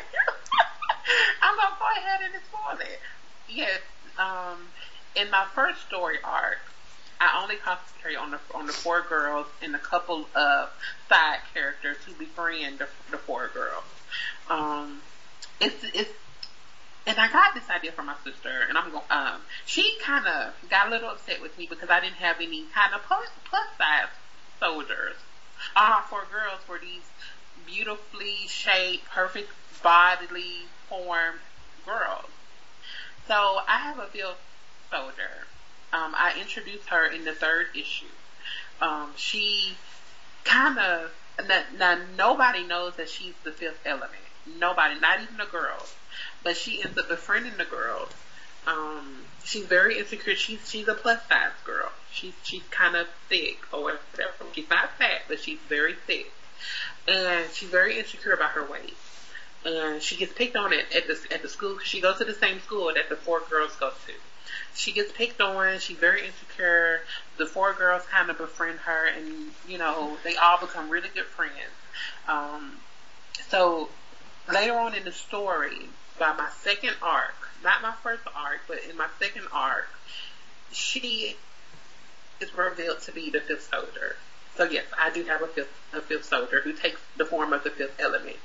I'm going to go ahead and spoil it. Yes, um, in my first story arc, I only concentrate on the on the four girls and a couple of side characters who befriend the, the four girls. Um, it's it's and I got this idea from my sister, and I'm going. Um, she kind of got a little upset with me because I didn't have any kind of plus plus size soldiers. All four girls were these beautifully shaped, perfect bodily formed girls. So I have a field soldier. Um, I introduced her in the third issue. Um, she kind of, now, now nobody knows that she's the fifth element. Nobody, not even the girls. But she ends up befriending the girls. Um, she's very insecure. She's she's a plus size girl. She's she's kind of thick or whatever. She's not fat, but she's very thick, and she's very insecure about her weight. And she gets picked on at, at the at the school. She goes to the same school that the four girls go to. She gets picked on. She's very insecure. The four girls kind of befriend her, and you know they all become really good friends. Um, so later on in the story, by my second arc, not my first arc, but in my second arc, she is revealed to be the fifth soldier. So yes, I do have a fifth a fifth soldier who takes the form of the fifth element.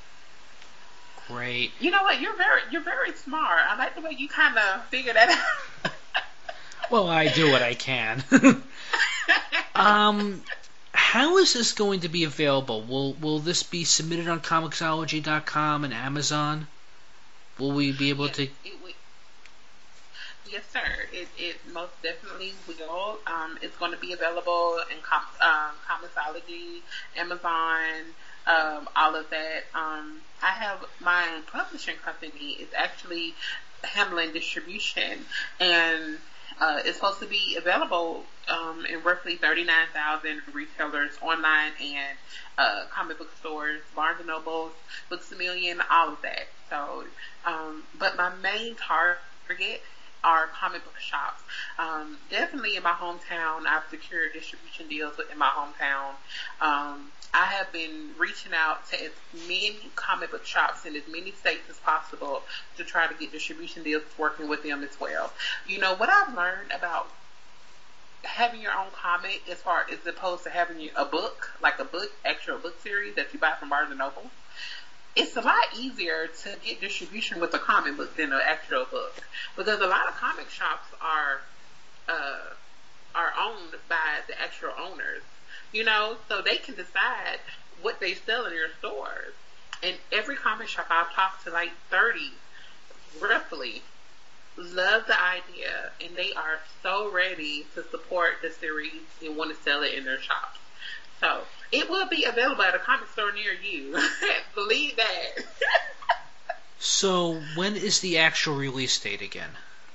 Great. You know what? You're very you're very smart. I like the way you kind of figure that out. Well, I do what I can. um, how is this going to be available? Will Will this be submitted on Comixology dot com and Amazon? Will we be able Yes, to? it would- Yes, sir. It, it most definitely will. Um, it's going to be available in com- um, Comixology, Amazon, um, all of that. Um, I have my own publishing company. It's actually handling distribution, and uh, it's supposed to be available um, in roughly thirty-nine thousand retailers online and uh, comic book stores, Barnes and Nobles, Books A Million, all of that. So, um, but my main target are comic book shops. Um, definitely in my hometown, I've secured distribution deals within my hometown. Um, I have been reaching out to as many comic book shops in as many states as possible to try to get distribution deals, working with them as well. You know, what I've learned about having your own comic, as far as opposed to having a book, like a book, actual book series that you buy from Barnes and Noble, it's a lot easier to get distribution with a comic book than an actual book, because a lot of comic shops are uh, are owned by the actual owners, you know, so they can decide what they sell in their stores. And every comic shop I've talked to, like thirty, roughly, love the idea, and they are so ready to support the series and want to sell it in their shops. So it will be available at a comic store near you. Believe that. So when is the actual release date again?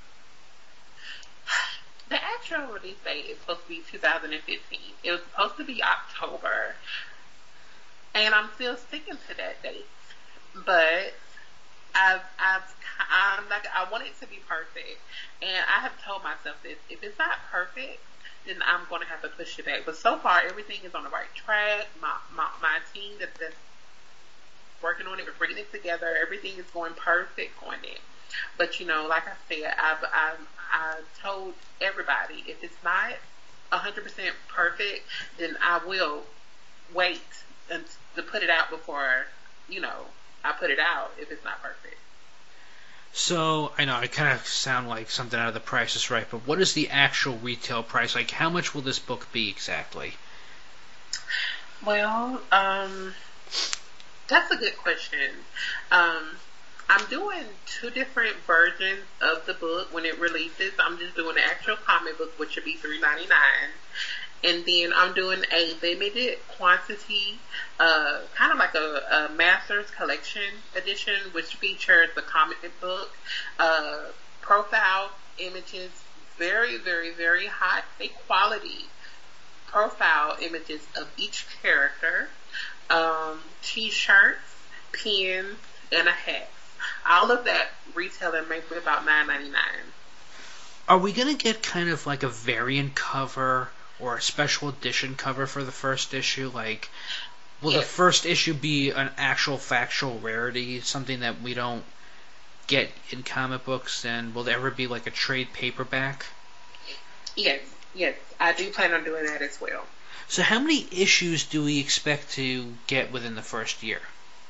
The actual release date is supposed to be two thousand fifteen. It was supposed to be October, and I'm still sticking to that date. But I've, I've, I'm like, I want it to be perfect, and I have told myself this: if it's not perfect, then I'm going to have to push it back. But so far, everything is on the right track. My my, my team that, that's working on it, we're bringing it together. Everything is going perfect on it. But, you know, like I said, I've, I've, I've told everybody, if it's not one hundred percent perfect, then I will wait and to put it out before, you know, I put it out if it's not perfect. So, I know, I kind of sound like something out of The Price is Right, but what is the actual retail price? Like, how much will this book be exactly? Well, um, that's a good question. Um, I'm doing two different versions of the book when it releases. I'm just doing the actual comic book, which would be three ninety-nine. And then I'm doing a limited quantity, uh, kind of like a, a Masters Collection edition, which features the comic book, uh, profile images, very, very, very high quality profile images of each character, um, t-shirts, pins, and a hat. All of that retailing maybe about nine ninety-nine. Are we going to get kind of like a variant cover or a special edition cover for the first issue? Like, will yes. the first issue be an actual factual rarity, something that we don't get in comic books? And will there ever be like a trade paperback? Yes, yes. I do plan on doing that as well. So how many issues do we expect to get within the first year?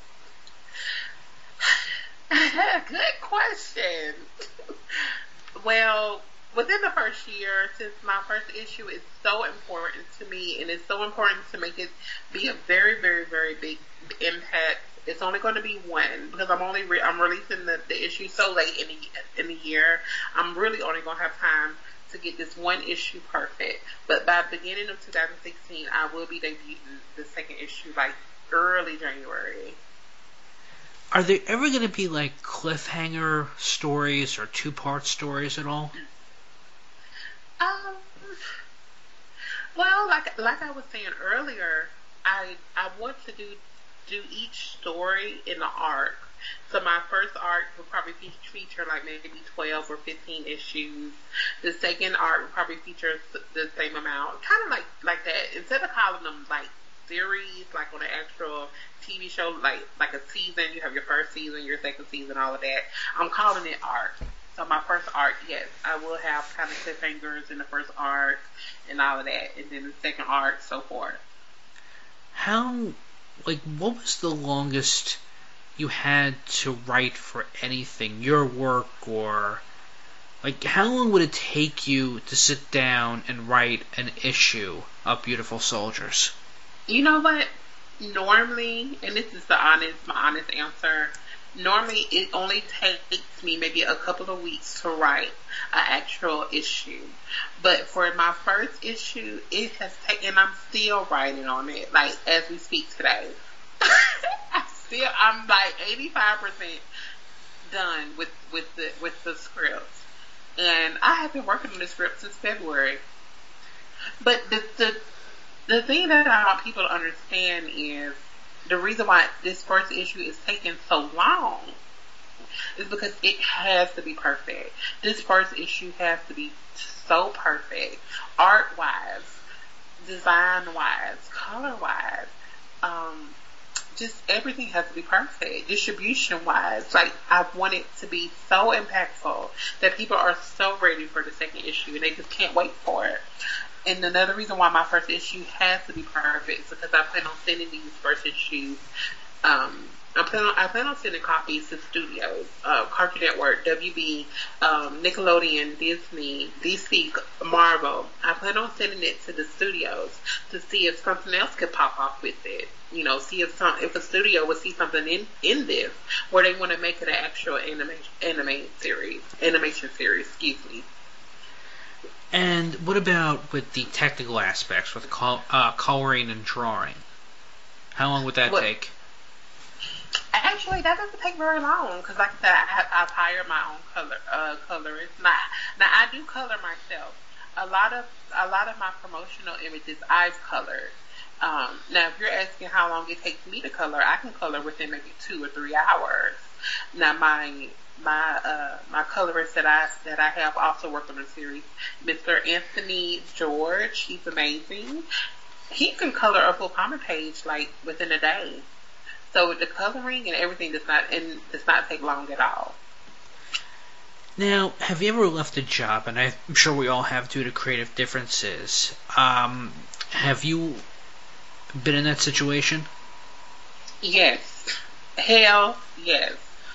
Good question. Well, within the first year, since my first issue is so important to me, and it's so important to make it be a very, very, very big impact, it's only going to be one, because I'm only re- I'm releasing the, the issue so late in the in the year. I'm really only going to have time to get this one issue perfect. But by the beginning of two thousand sixteen, I will be debuting the second issue, like early January. Are there ever going to be like cliffhanger stories or two-part stories at all? Um, well, like like I was saying earlier, I I want to do do each story in the arc. So my first arc will probably feature like maybe twelve or fifteen issues. The second arc will probably feature the same amount, kind of like like that. Instead of calling them like series, like on an actual T V show, like like a season, you have your first season, your second season, all of that. I'm calling it arc. So my first arc, yes, I will have kind of cliffhangers in the first arc and all of that, and then the second arc, so forth. How, like, what was the longest you had to write for anything, your work, or, like, how long would it take you to sit down and write an issue of Beautiful Soldiers? You know what? Normally, and this is the honest, my honest answer, Normally, it only takes me maybe a couple of weeks to write an actual issue. But for my first issue, it has taken, I'm still writing on it, like, as we speak today. I still, I'm like eighty-five percent done with, with the, with the script. And I have been working on the script since February. But the, the, the thing that I want people to understand is, the reason why this first issue is taking so long is because it has to be perfect. This first issue has to be so perfect. Art-wise, design-wise, color-wise, um, just everything has to be perfect. Distribution-wise, like, I want it to be so impactful that people are so ready for the second issue and they just can't wait for it. And another reason why my first issue has to be perfect is because I plan on sending these first issues. Um, I plan on I plan on sending copies to studios, uh, Cartoon Network, W B, um, Nickelodeon, Disney, D C, Marvel. I plan on sending it to the studios to see if something else could pop off with it. You know, see if some if a studio would see something in in this where they want to make it an actual animation anime series, animation series. Excuse me. And what about with the technical aspects, with col- uh, coloring and drawing? How long would that what, take? Actually, that doesn't take very long because, like I said, I, I've hired my own color uh, colorist. Now, now I do color myself. A lot of a lot of my promotional images I've colored. Um, now, if you're asking how long it takes me to color, I can color within maybe two or three hours. Now, my my uh, my colorist that I that I have also worked on the series, Mister Anthony George. He's amazing. He can color a full comic page like within a day. So the coloring and everything does not and does not take long at all. Now, have you ever left a job? And I'm sure we all have due to creative differences. Um, have you been in that situation? Yes. Hell yes.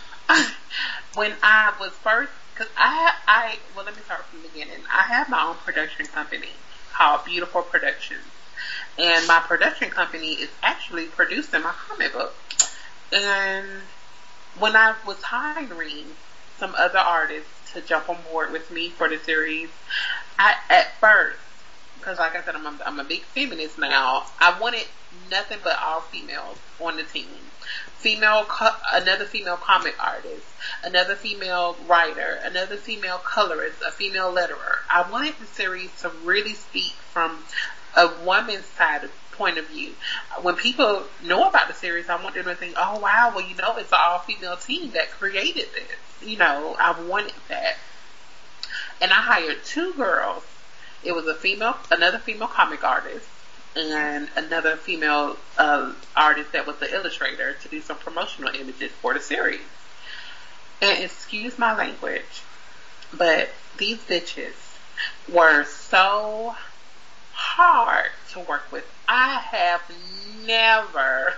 When I was first, because I, I, well, let me start from the beginning. I have my own production company called Beautiful Productions. And my production company is actually producing my comic book. And when I was hiring some other artists to jump on board with me for the series, I, at first, because like I said, I'm a, I'm a big feminist now, I wanted nothing but all females on the team. Female, another female comic artist, another female writer, another female colorist, a female letterer. I wanted the series to really speak from a woman's side of point of view. When people know about the series, I want them to think, oh wow, well, you know, it's an all-female team that created this. You know, I wanted that. And I hired two girls. It was a female, another female comic artist, and another female uh, artist that was the illustrator to do some promotional images for the series. And excuse my language, but these bitches were so hard to work with. I have never,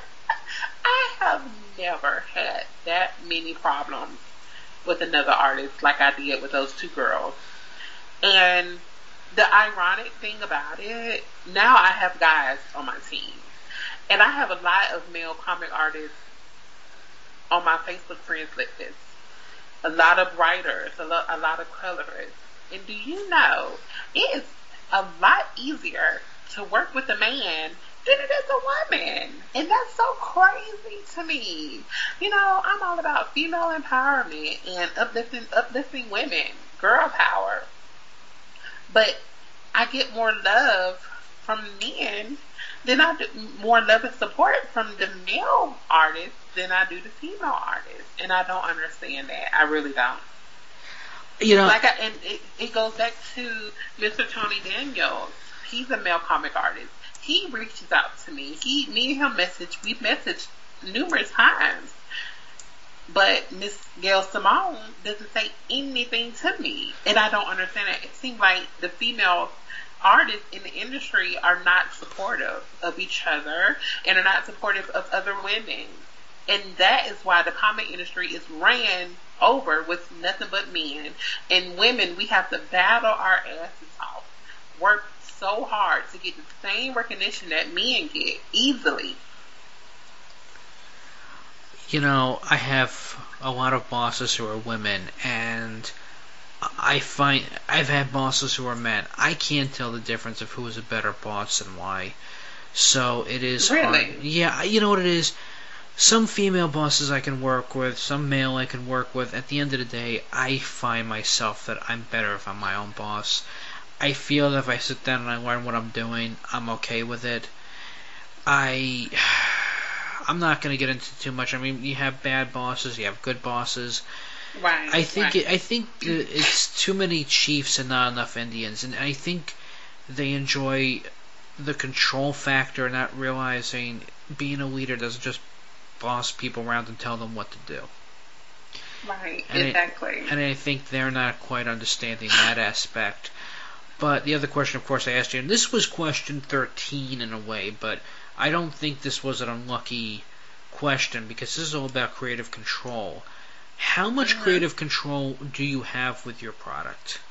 I have never had that many problems with another artist like I did with those two girls. And the ironic thing about it, now I have guys on my team. And I have a lot of male comic artists on my Facebook friends list. A lot of writers, a, lo- a lot of colorists. And do you know, it is a lot easier to work with a man than it is a woman. And that's so crazy to me. You know, I'm all about female empowerment and uplifting, uplifting women, girl power. But I get more love from men than I do, more love and support from the male artists than I do the female artists. And I don't understand that. I really don't. You know, like I, and it, it goes back to Mister Tony Daniels. He's a male comic artist. He reaches out to me. He, me and him message, we've messaged numerous times. But Miss Gail Simone doesn't say anything to me. And I don't understand it. It seems like the female artists in the industry are not supportive of each other and are not supportive of other women. And that is why the comic industry is ran over with nothing but men. And women, we have to battle our asses off. Work so hard to get the same recognition that men get easily. You know, I have a lot of bosses who are women, and I find I've had bosses who are men. I can't tell the difference of who is a better boss and why. So it is Really? hard. Yeah, you know what it is? Some female bosses I can work with, some male I can work with. At the end of the day, I find myself that I'm better if I'm my own boss. I feel that if I sit down and I learn what I'm doing, I'm okay with it. I... I'm not going to get into too much. I mean, you have bad bosses, you have good bosses. Right. I think right. it, I think it's too many chiefs and not enough Indians, and I think they enjoy the control factor, not realizing being a leader doesn't just boss people around and tell them what to do. Right, and exactly. I, and I think they're not quite understanding that aspect. But the other question, of course, I asked you, and this was question thirteen in a way, but I don't think this was an unlucky question because this is all about creative control. How much Mm-hmm. creative control do you have with your product?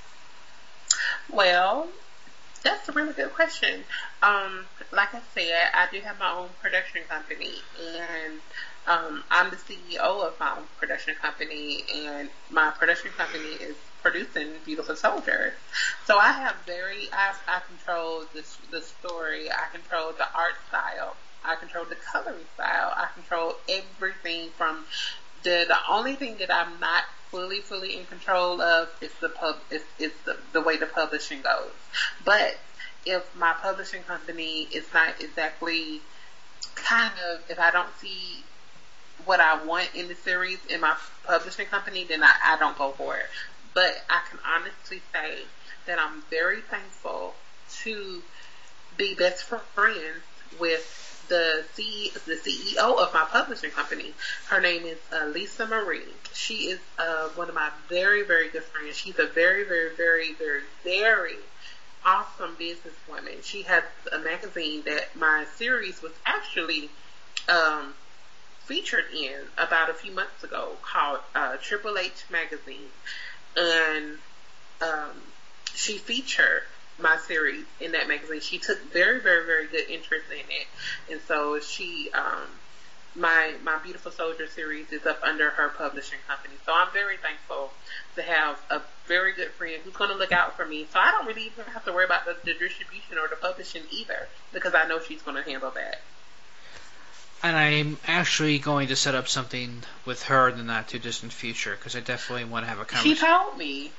Well, that's a really good question. Um, like I said, I do have my own production company, and um, I'm the C E O of my own production company, and my production company is producing Beautiful Soldiers. So I have very, I, I control the, the story, I control the art style, I control the coloring style, I control everything from the, the only thing that I'm not fully, fully in control of is the pub, is, is the, the way the publishing goes. But if my publishing company is not exactly kind of, if I don't see what I want in the series in my publishing company, then I, I don't go for it. But I can honestly say that I'm very thankful to be best friends with the C the C E O of my publishing company. Her name is uh, Lisa Marie. She is uh, one of my very, very good friends. She's a very, very, very, very, very awesome businesswoman. She has a magazine that my series was actually um, featured in about a few months ago called uh, Triple H Magazine. And um, she featured my series in that magazine. She took very, very, very good interest in it. And so she, um, my my Beautiful Soldier series is up under her publishing company. So I'm very thankful to have a very good friend who's going to look out for me. So I don't really even have to worry about the, the distribution or the publishing either, because I know she's going to handle that. And I'm actually going to set up something with her in the not too distant future, because I definitely want to have a conversation. She told me.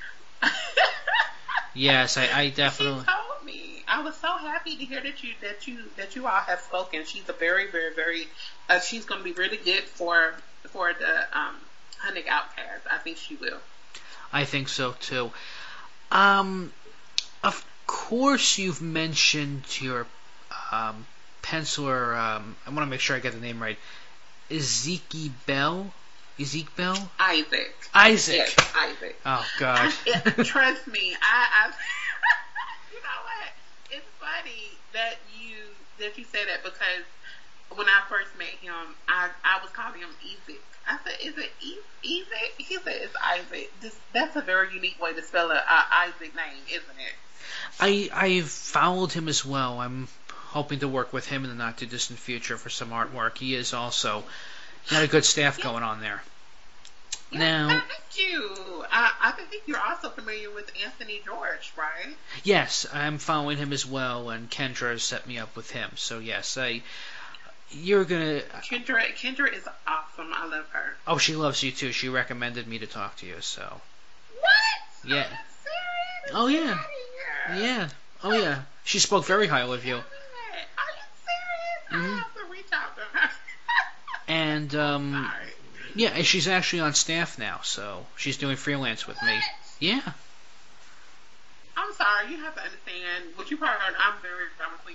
Yes, I, I definitely. She told me. I was so happy to hear that you that you that you all have spoken. She's a very, very, very. Uh, she's going to be really good for for the um, Hunnic Outcast. I think she will. I think so too. Um, of course, you've mentioned your um. penciler, um, I want to make sure I get the name right. Ezekiel Bell? Ezekiel Bell? Isaac. Isaac. Yes, Isaac. Oh, God. I, it, trust me, I, I you know what? It's funny that you that you say that, because when I first met him, I, I was calling him Isaac. I said, is it e- Isaac? He said, it's Isaac. This, that's a very unique way to spell a uh, Isaac name, isn't it? I, I've followed him as well. I'm hoping to work with him in the not too distant future for some artwork. He is also got a good staff going on there. Yeah, Now, thank you. I, I think you're also familiar with Anthony George, right? yes, I'm following him as well, and Kendra has set me up with him. So yes, I. You're gonna. Kendra, Kendra is awesome. I love her. Oh, she loves you too. She recommended me to talk to you. So. What? Yeah. Are you serious? Oh yeah. Get out of here. Yeah. Oh yeah. She spoke very highly of you. Are you serious? Mhm. I have to reach out to her. And um. Sorry. Yeah, and she's actually on staff now, so she's doing freelance with me. Yeah. I'm sorry, you have to understand. What you probably heard, I'm very drama queen.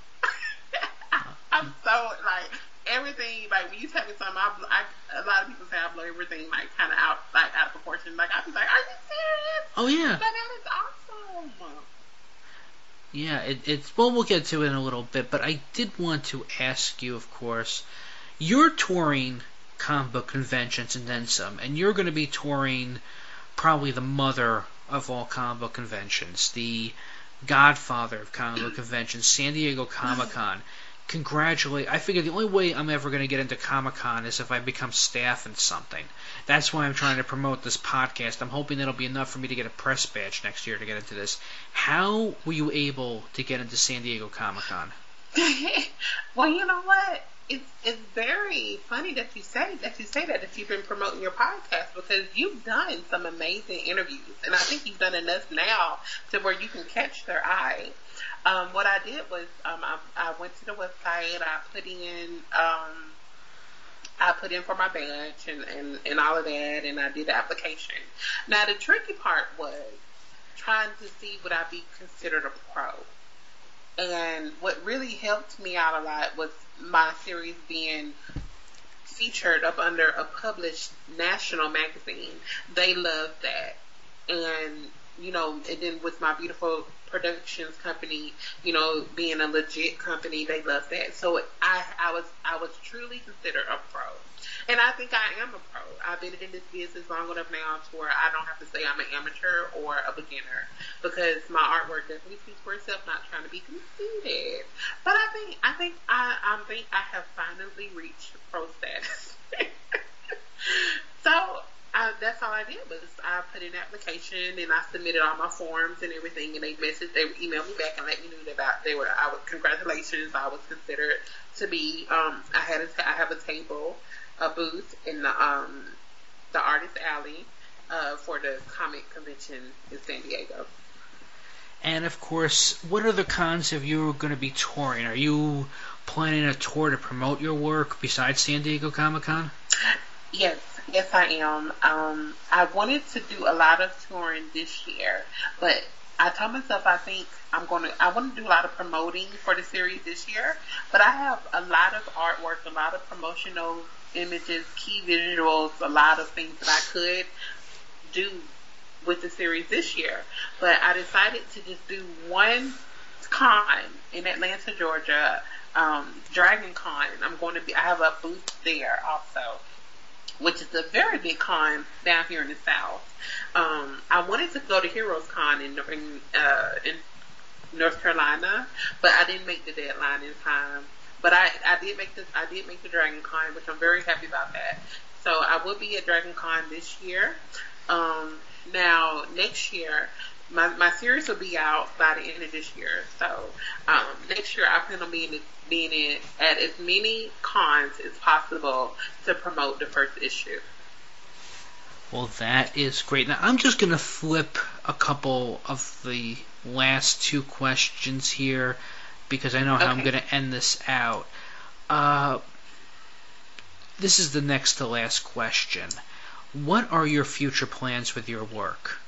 I'm so like everything. Like when you tell me something, I, I, a lot of people say I blow everything like kind of out, like out of proportion. Like I'll be like, "Are you serious? Oh yeah. Like, that is awesome." Yeah. It, it's well, we'll get to it in a little bit, but I did want to ask you, of course, you're touring comic book conventions and then some, and you're going to be touring probably the mother of all comic book conventions, the godfather of comic book conventions, San Diego Comic-Con. congratulate. I figure the only way I'm ever going to get into Comic-Con is if I become staff in something. That's why I'm trying to promote this podcast. I'm hoping that'll be enough for me to get a press badge next year to get into this. How were you able to get into San Diego Comic-Con? Well, you know what? It's it's very funny that you say that you say that that you've been promoting your podcast, because you've done some amazing interviews, and I think you've done enough now to where you can catch their eye. Um, what I did was um, I, I went to the website. I put in um, I put in for my badge and, and, and all of that, and I did the application. Now the tricky part was trying to see would I be considered a pro. And what really helped me out a lot was my series being featured up under a published national magazine. They loved that. And, you know, and then with my beautiful productions company, you know, being a legit company, they loved that. So I, I was, I was truly considered a pro. And I think I am a pro. I've been in this business long enough now to where I don't have to say I'm an amateur or a beginner, because my artwork definitely speaks for itself. Not trying to be conceited, but I think I think I I think I have finally reached pro status. So I, that's all I did was I put in an application and I submitted all my forms and everything, and they messaged, they emailed me back and let me know that I, they were I was congratulations. I was considered to be. Um, I had a I have a table. A booth in the um the Artist Alley uh, for the comic convention in San Diego. And of course, what other cons have you going to be touring? Are you planning a tour to promote your work besides San Diego Comic-Con? Yes, yes I am. Um, I wanted to do a lot of touring this year, but I told myself I think I'm going to, I want to do a lot of promoting for the series this year, but I have a lot of artwork, a lot of promotional images, key visuals, a lot of things that I could do with the series this year. But I decided to just do one con in Atlanta, Georgia, um, Dragon Con. I'm going to be, I have a booth there also, which is a very big con down here in the South. Um, I wanted to go to Heroes Con in, in, uh, in North Carolina, but I didn't make the deadline in time. But I, I did make this. I did make the Dragon Con, which I'm very happy about that. So I will be at Dragon Con this year. Um, now next year, my my series will be out by the end of this year. So um, next year, I plan on being being in at as many cons as possible to promote the first issue. Well, that is great. Now I'm just gonna flip a couple of the last two questions here, because I know how okay. I'm going to end this out. Uh, this is the next to last question. What are your future plans with your work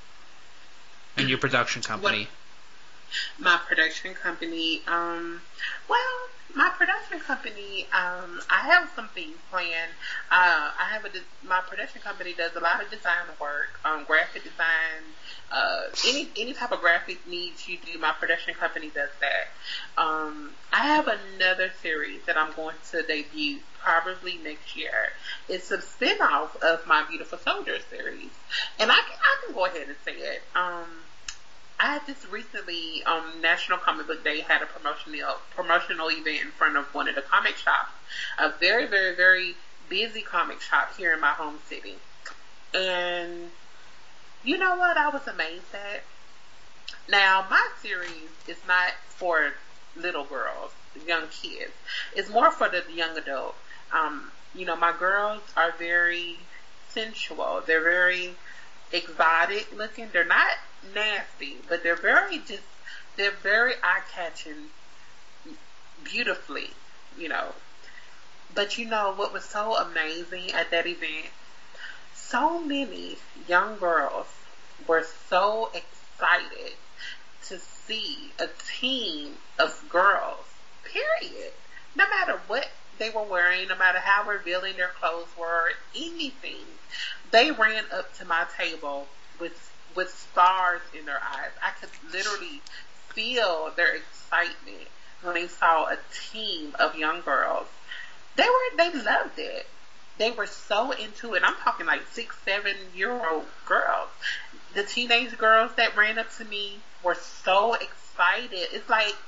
and your production company? What, my production company, um, well, my production company, um, I have some things planned. Uh, I have a, my production company does a lot of design work, um, graphic design. Uh, any any type of graphic needs you do, my production company does that. Um, I have another series that I'm going to debut probably next year. It's a spin-off of my Beautiful Soldier series, and I can, I can go ahead and say it. Um, I had just recently, um, National Comic Book Day had a promotional promotional event in front of one of the comic shops, a very very very busy comic shop here in my home city, and you know what I was amazed at? Now, my series is not for little girls, young kids. It's more for the young adult. Um, you know, my girls are very sensual. They're very exotic looking. They're not nasty, but they're very just, they're very eye-catching beautifully, you know. But you know what was so amazing at that event? So many young girls were so excited to see a team of girls, period. No matter what they were wearing, no matter how revealing their clothes were, anything, they ran up to my table with with stars in their eyes. I could literally feel their excitement when they saw a team of young girls. They were, they loved it. They were so into it. I'm talking like six, seven year old girls. The teenage girls that ran up to me were so excited. It's like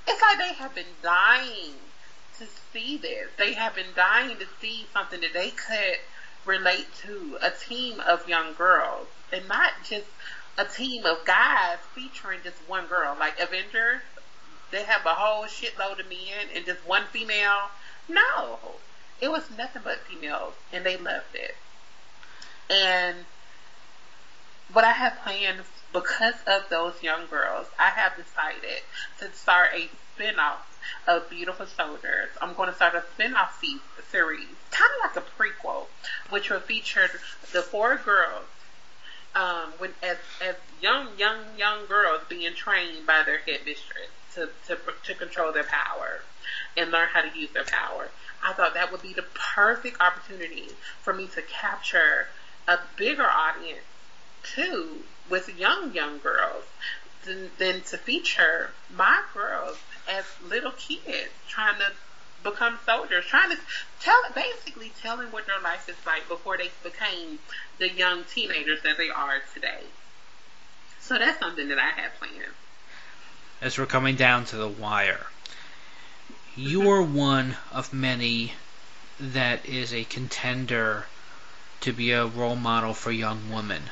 it's like they have been dying to see this. They have been dying to see something that they could relate to, a team of young girls, and not just a team of guys featuring just one girl. Like Avengers, they have a whole shitload of men and just one female. No, it was nothing but females, and they loved it. And what I have planned, because of those young girls, I have decided to start a spin-off of Beautiful Soldiers. I'm going to start a spin-off series, kind of like a prequel, which will feature the four girls, um, when as as young, young, young girls being trained by their head mistress to to to control their power and learn how to use their power. I thought that would be the perfect opportunity for me to capture a bigger audience too, with young, young girls, than, than to feature my girls as little kids trying to become soldiers, trying to tell, basically telling what their life is like before they became the young teenagers that they are today. So that's something that I have planned. As we're coming down to the wire, you are one of many that is a contender to be a role model for young women.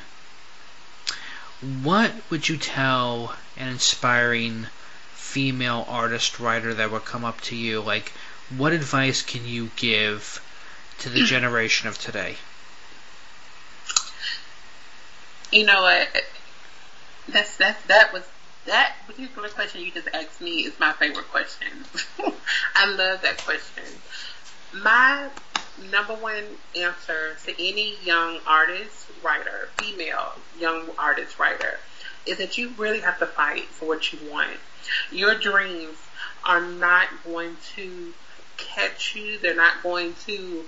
What would you tell an inspiring female artist writer that would come up to you? Like, what advice can you give to the generation of today? You know what? That's that's that was that particular question you just asked me is my favorite question. I love that question. My number one answer to any young artist, writer, female young artist, writer, is that you really have to fight for what you want. Your dreams are not going to catch you. They're not going to,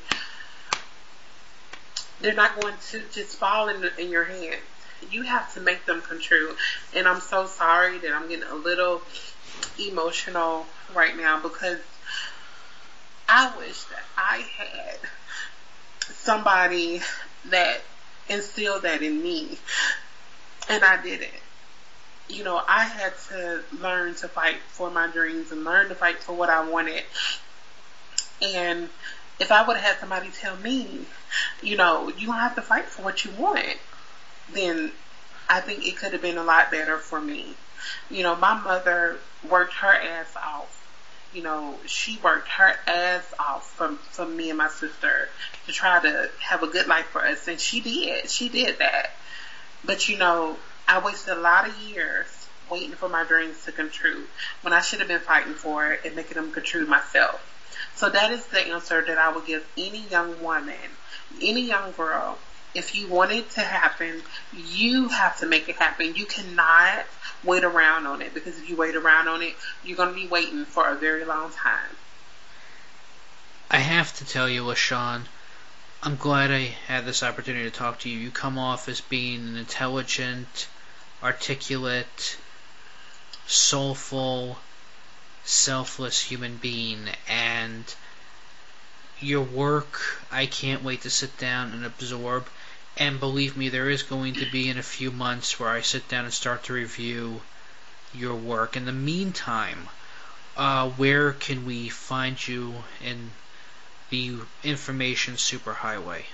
they're not going to just fall in, in your hands. You have to make them come true. And I'm so sorry that I'm getting a little emotional right now, because I wish that I had somebody that instilled that in me, and I didn't. You know, I had to learn to fight for my dreams and learn to fight for what I wanted. And if I would have had somebody tell me, you know, you don't have to fight for what you want, then I think it could have been a lot better for me. You know, my mother worked her ass off. You know, she worked her ass off for, for me and my sister to try to have a good life for us. And she did. She did that. But, you know, I wasted a lot of years waiting for my dreams to come true when I should have been fighting for it and making them come true myself. So that is the answer that I would give any young woman, any young girl. If you want it to happen, you have to make it happen. You cannot wait around on it, because if you wait around on it, you're going to be waiting for a very long time. I have to tell you, LaShawn, I'm glad I had this opportunity to talk to you. You come off as being an intelligent, articulate, soulful, selfless human being, and your work I can't wait to sit down and absorb. And believe me, there is going to be in a few months where I sit down and start to review your work. In the meantime, uh, where can we find you in the information superhighway?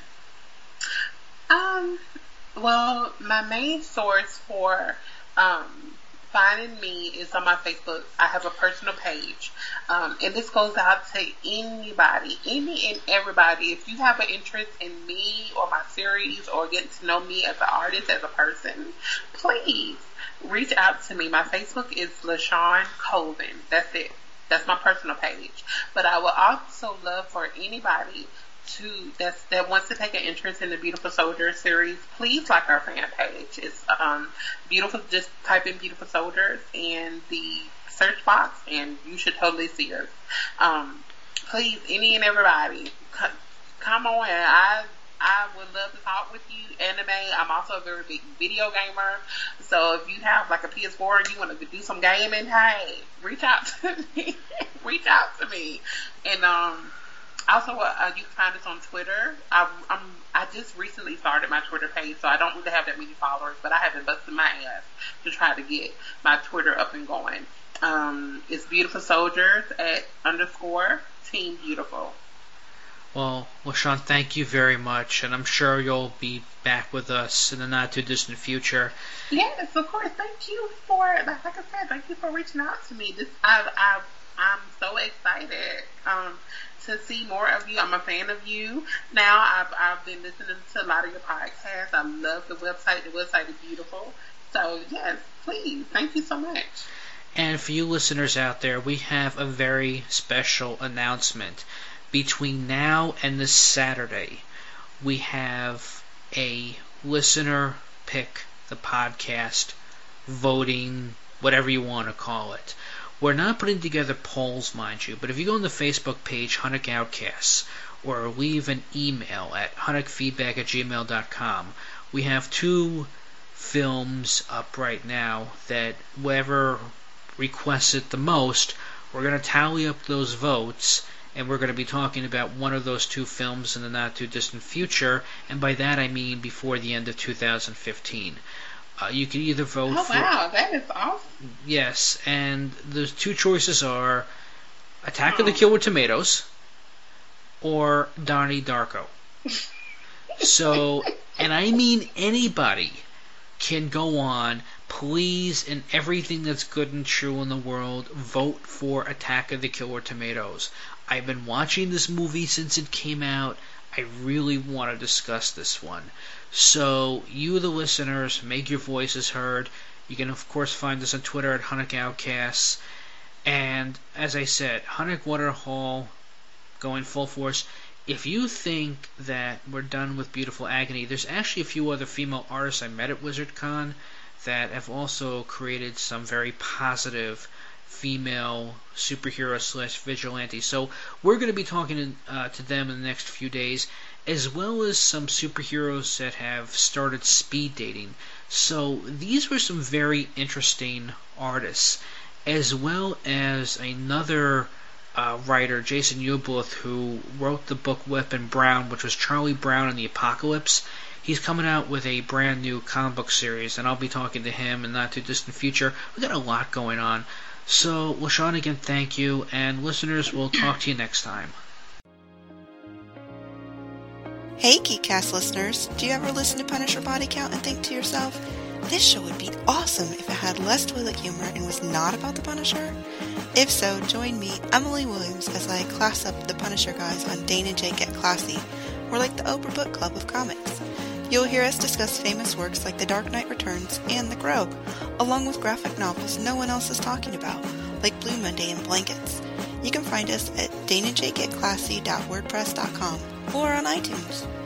Um, well, my main source for um, finding me is on my Facebook. I have a personal page. Um, and this goes out to anybody, any and everybody. If you have an interest in me or my series or getting to know me as an artist, as a person, please reach out to me. My Facebook is LaShawn Colvin. That's it. That's my personal page. But I would also love for anybody to that's that wants to take an interest in the Beautiful Soldiers series. Please like our fan page. It's um beautiful. Just type in Beautiful Soldiers in the search box, and you should totally see us. Um, please, any and everybody, c- come on. I I would love to talk with you. Anime. I'm also a very big video gamer. So if you have like a P S four and you want to do some gaming, hey, reach out to me. reach out to me. And um, also, uh, you can find us on Twitter. I, I'm I just recently started my Twitter page, so I don't really have that many followers, but I have been busting my ass to try to get my Twitter up and going. Um, it's Beautiful Soldiers at underscore Team Beautiful. Well, LaShawn, thank you very much, and I'm sure you'll be back with us in the not-too-distant future. Yes, of course. Thank you for, like I said, thank you for reaching out to me. This, I've, I've, I'm so excited um, to see more of you. I'm a fan of you. Now, I've, I've been listening to a lot of your podcasts. I love the website. The website is beautiful. So, yes, please. Thank you so much. And for you listeners out there, we have a very special announcement. Between now and this Saturday, we have a listener pick the podcast, voting, whatever you want to call it. We're not putting together polls, mind you, but if you go on the Facebook page, Hunnic Outcasts, or leave an email at hunnickfeedback at gmail dot com, we have two films up right now that whoever requests it the most, we're going to tally up those votes, and we're going to be talking about one of those two films in the not-too-distant future, and by that I mean before the end of two thousand fifteen. Uh, you can either vote oh, for... Oh, wow, that is awesome. Yes, and the two choices are Attack oh. of the Killer Tomatoes or Donnie Darko. So, and I mean anybody can go on, please, and everything that's good and true in the world, vote for Attack of the Killer Tomatoes. I've been watching this movie since it came out. I really want to discuss this one. So, you the listeners, make your voices heard. You can, of course, find us on Twitter at Hunnic Outcasts. And, as I said, Hunnic Waterhall going full force. If you think that we're done with Beautiful Agony, there's actually a few other female artists I met at WizardCon that have also created some very positive female superhero slash vigilante. So we're going to be talking uh, to them in the next few days, as well as some superheroes that have started speed dating. So these were some very interesting artists, as well as another uh, writer, Jason Ubluth, who wrote the book Weapon Brown, which was Charlie Brown and the Apocalypse. He's coming out with a brand new comic book series, and I'll be talking to him in the not too distant future. We've got a lot going on. So, LaShawn, again, thank you, and listeners, we'll talk to you next time. Hey, Geekcast listeners, do you ever listen to Punisher Body Count and think to yourself, this show would be awesome if it had less toilet humor and was not about the Punisher? If so, join me, Emily Williams, as I class up the Punisher guys on Dane and Jake Get Classy. We're like the Oprah Book Club of comics. You'll hear us discuss famous works like The Dark Knight Returns and The Crow, along with graphic novels no one else is talking about, like Blue Monday and Blankets. You can find us at dane and jake get classy dot wordpress dot com or on iTunes.